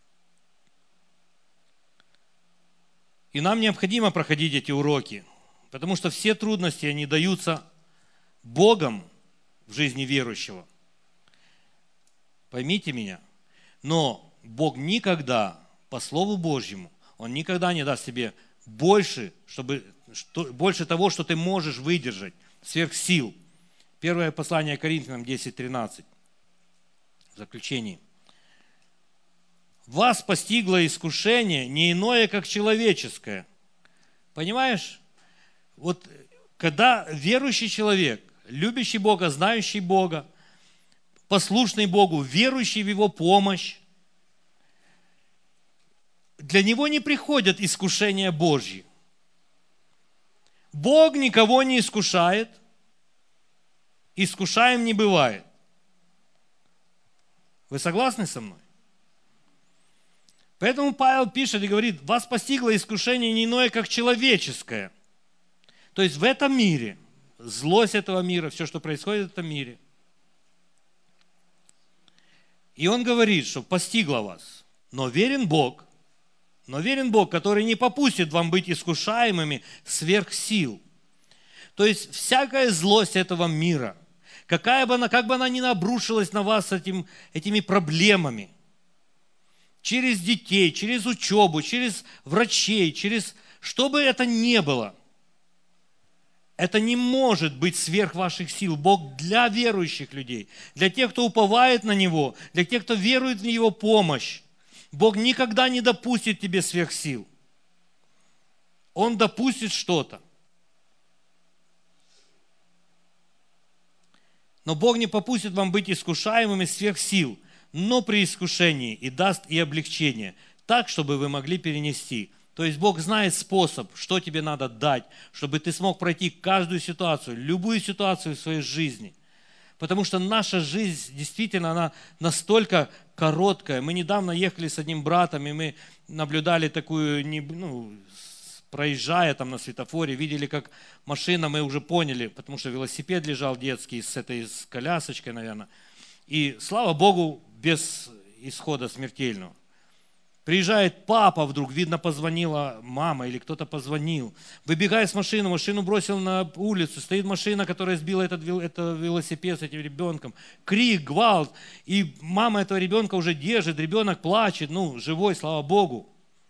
И нам необходимо проходить эти уроки, потому что все трудности, они даются Богом в жизни верующего. Поймите меня, но Бог никогда, по Слову Божьему, Он никогда не даст тебе больше, чтобы, что, больше того, что ты можешь выдержать, сверх сил. Первое послание Коринфянам десять тринадцать. В заключении. Вас постигло искушение не иное, как человеческое. Понимаешь? Вот когда верующий человек, любящий Бога, знающий Бога, послушный Богу, верующий в Его помощь, для него не приходят искушения Божьи. Бог никого не искушает, искушаем не бывает. Вы согласны со мной? Поэтому Павел пишет и говорит, вас постигло искушение не иное, как человеческое. То есть в этом мире, злость этого мира, все, что происходит в этом мире. И он говорит, что постигло вас. Но верен Бог, но верен Бог, который не попустит вам быть искушаемыми сверх сил. То есть всякая злость этого мира, какая бы она, как бы она ни обрушилась на вас этим, этими проблемами, через детей, через учебу, через врачей, через что бы это ни было, это не может быть сверх ваших сил. Бог для верующих людей, для тех, кто уповает на Него, для тех, кто верует в Его помощь. Бог никогда не допустит тебе сверх сил. Он допустит что-то. Но Бог не попустит вам быть искушаемыми сверх сил, но при искушении и даст и облегчение, так, чтобы вы могли перенести. То есть Бог знает способ, что тебе надо дать, чтобы ты смог пройти каждую ситуацию, любую ситуацию в своей жизни. Потому что наша жизнь действительно, она настолько короткая. Мы недавно ехали с одним братом, и мы наблюдали такую, ну, проезжая там на светофоре, видели, как машина, мы уже поняли, потому что велосипед лежал детский с этой с колясочкой, наверное. И, слава Богу, без исхода смертельного. Приезжает папа вдруг, видно, позвонила мама или кто-то позвонил. Выбегает с машины, машину бросил на улицу, стоит машина, которая сбила этот, этот велосипед с этим ребенком. Крик, гвалт, и мама этого ребенка уже держит, ребенок плачет, ну, живой, слава Богу.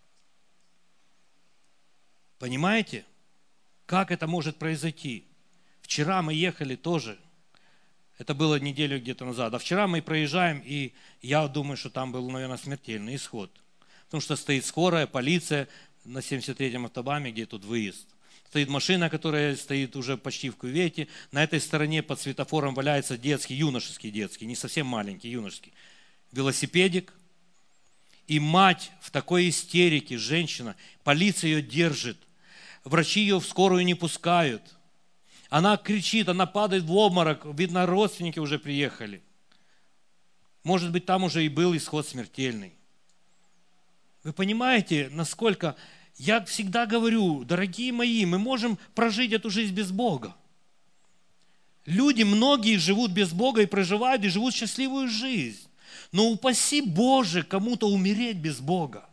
Понимаете, как это может произойти? Вчера мы ехали тоже, это было неделю где-то назад, а вчера мы проезжаем, и я думаю, что там был, наверное, смертельный исход. Потому что стоит скорая, полиция на семьдесят третьем автобане, где тут выезд. Стоит машина, которая стоит уже почти в кювете. На этой стороне под светофором валяется детский, юношеский детский, не совсем маленький, юношеский. Велосипедик. И мать в такой истерике, женщина, полиция ее держит. Врачи ее в скорую не пускают. Она кричит, она падает в обморок. Видно, родственники уже приехали. Может быть, там уже и был исход смертельный. Вы понимаете, насколько... Я всегда говорю, дорогие мои, мы можем прожить эту жизнь без Бога. Люди, многие живут без Бога и проживают, и живут счастливую жизнь. Но упаси Боже кому-то умереть без Бога.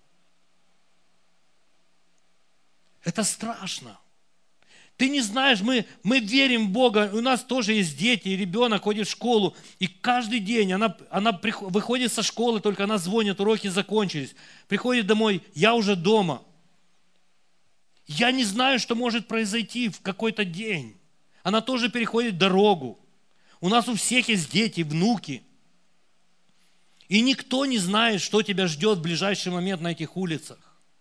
Это страшно. Ты не знаешь, мы, мы верим в Бога, у нас тоже есть дети, и ребенок ходит в школу, и каждый день она, она приход, выходит со школы, только она звонит, уроки закончились, приходит домой, я уже дома. Я не знаю, что может произойти в какой-то день. Она тоже переходит дорогу. У нас у всех есть дети, внуки. И никто не знает, что тебя ждет в ближайший момент на этих улицах.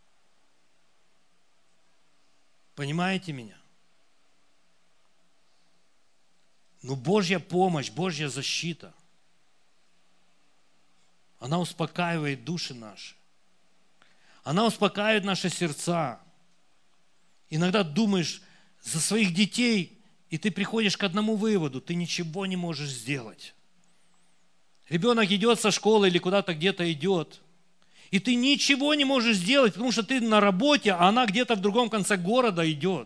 Понимаете меня? Но Божья помощь, Божья защита, она успокаивает души наши. Она успокаивает наши сердца. Иногда думаешь за своих детей, и ты приходишь к одному выводу, ты ничего не можешь сделать. Ребенок идет со школы или куда-то где-то идет, и ты ничего не можешь сделать, потому что ты на работе, а она где-то в другом конце города идет.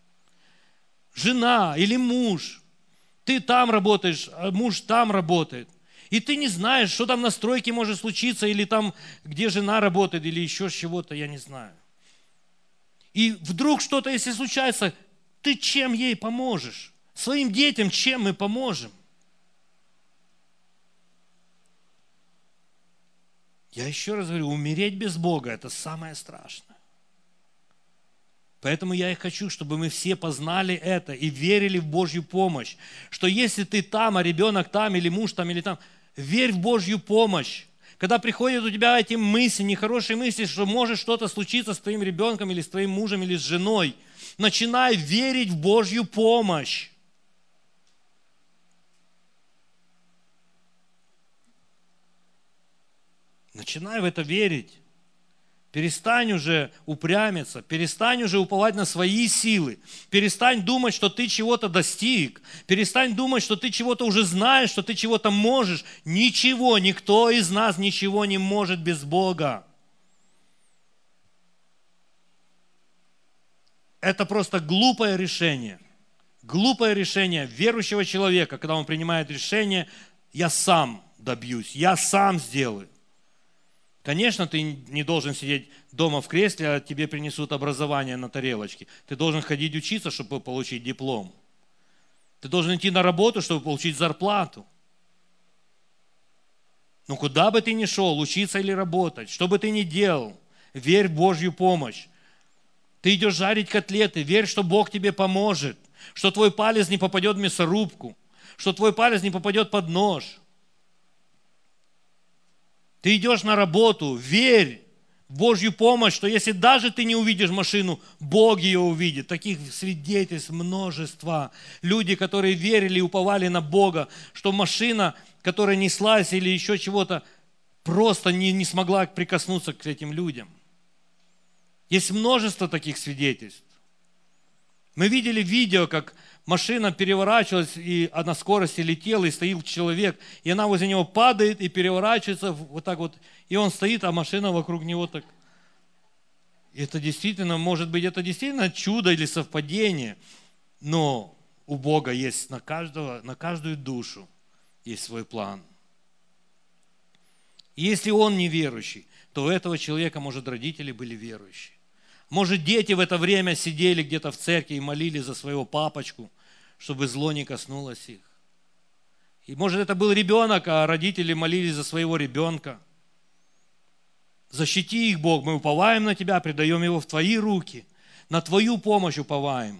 Жена или муж, ты там работаешь, а муж там работает. И ты не знаешь, что там на стройке может случиться, или там, где жена работает, или еще с чего-то, я не знаю. И вдруг что-то, если случается, ты чем ей поможешь? Своим детям чем мы поможем? Я еще раз говорю, умереть без Бога – это самое страшное. Поэтому я и хочу, чтобы мы все познали это и верили в Божью помощь. Что если ты там, а ребенок там, или муж там, или там, верь в Божью помощь. Когда приходят у тебя эти мысли, нехорошие мысли, что может что-то случиться с твоим ребенком, или с твоим мужем, или с женой, начинай верить в Божью помощь. Начинай в это верить. Перестань уже упрямиться, перестань уже уповать на свои силы, перестань думать, что ты чего-то достиг, перестань думать, что ты чего-то уже знаешь, что ты чего-то можешь. Ничего, никто из нас ничего не может без Бога. Это просто глупое решение. Глупое решение верующего человека, когда он принимает решение, я сам добьюсь, я сам сделаю. Конечно, ты не должен сидеть дома в кресле, а тебе принесут образование на тарелочке. Ты должен ходить учиться, чтобы получить диплом. Ты должен идти на работу, чтобы получить зарплату. Но куда бы ты ни шел, учиться или работать, что бы ты ни делал, верь в Божью помощь. Ты идешь жарить котлеты, верь, что Бог тебе поможет, что твой палец не попадет в мясорубку, что твой палец не попадет под нож. Ты идешь на работу, верь в Божью помощь, что если даже ты не увидишь машину, Бог ее увидит. Таких свидетельств множество. Люди, которые верили и уповали на Бога, что машина, которая неслась или еще чего-то, просто не, не смогла прикоснуться к этим людям. Есть множество таких свидетельств. Мы видели видео, как машина переворачивалась, и на скорости летела, и стоит человек, и она возле него падает и переворачивается вот так вот, и он стоит, а машина вокруг него так. И это действительно, может быть, это действительно чудо или совпадение, но у Бога есть на каждого, на каждую душу есть свой план. И если он неверующий, то у этого человека, может, родители были верующие. Может, дети в это время сидели где-то в церкви и молили за своего папочку, чтобы зло не коснулось их. И может, это был ребенок, а родители молились за своего ребенка. Защити их, Бог, мы уповаем на Тебя, предаем его в Твои руки, на Твою помощь уповаем.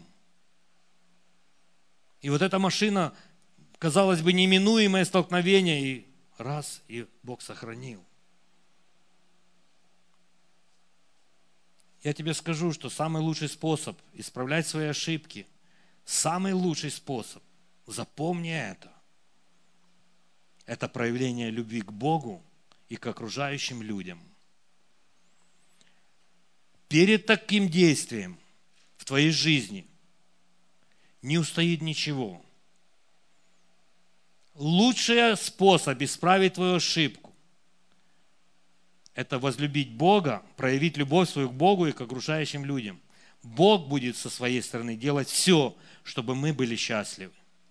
И вот эта машина, казалось бы, неминуемое столкновение, и раз, и Бог сохранил. Я тебе скажу, что самый лучший способ исправлять свои ошибки, самый лучший способ, запомни это, это проявление любви к Богу и к окружающим людям. Перед таким действием в твоей жизни не устоит ничего. Лучший способ исправить твою ошибку – это возлюбить Бога, проявить любовь свою к Богу и к окружающим людям. Бог будет со своей стороны делать все, чтобы мы были счастливы.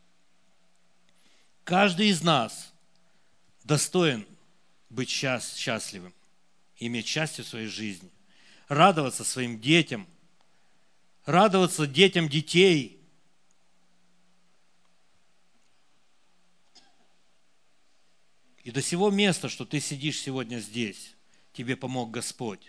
Каждый из нас достоин быть счастливым, иметь счастье в своей жизни, радоваться своим детям, радоваться детям детей. И до сего места, что ты сидишь сегодня здесь, тебе помог Господь.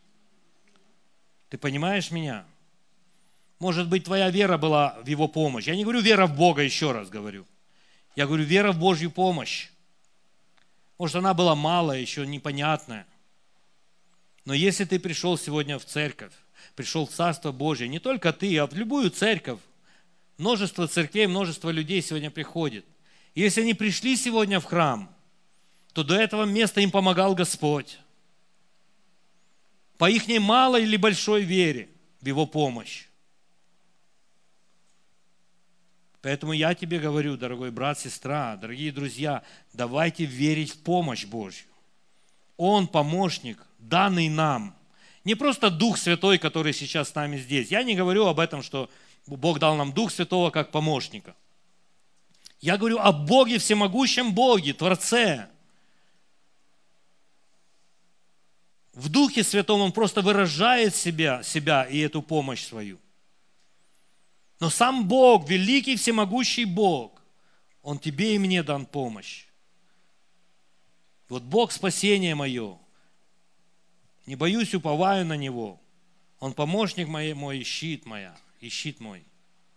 Ты понимаешь меня? Может быть, твоя вера была в Его помощь. Я не говорю вера в Бога, еще раз говорю. Я говорю вера в Божью помощь. Может, она была малая, еще непонятная. Но если ты пришел сегодня в церковь, пришел в Царство Божие, не только ты, а в любую церковь, множество церквей, множество людей сегодня приходит. И если они пришли сегодня в храм, то до этого места им помогал Господь. По ихней малой или большой вере в Его помощь. Поэтому я тебе говорю, дорогой брат, сестра, дорогие друзья, давайте верить в помощь Божью. Он помощник, данный нам. Не просто Дух Святой, который сейчас с нами здесь. Я не говорю об этом, что Бог дал нам Дух Святого как помощника. Я говорю о Боге, всемогущем Боге, Творце. В Духе Святом Он просто выражает себя, себя и эту помощь свою. Но сам Бог, великий всемогущий Бог, Он тебе и мне дан помощь. Вот Бог спасение мое. Не боюсь, уповаю на Него. Он помощник мой, мой и щит моя, и щит мой.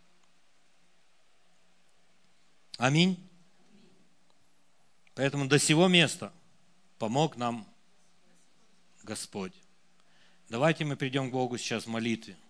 Аминь. Поэтому до сего места помог нам Господь. Давайте мы придем к Богу сейчас в молитве.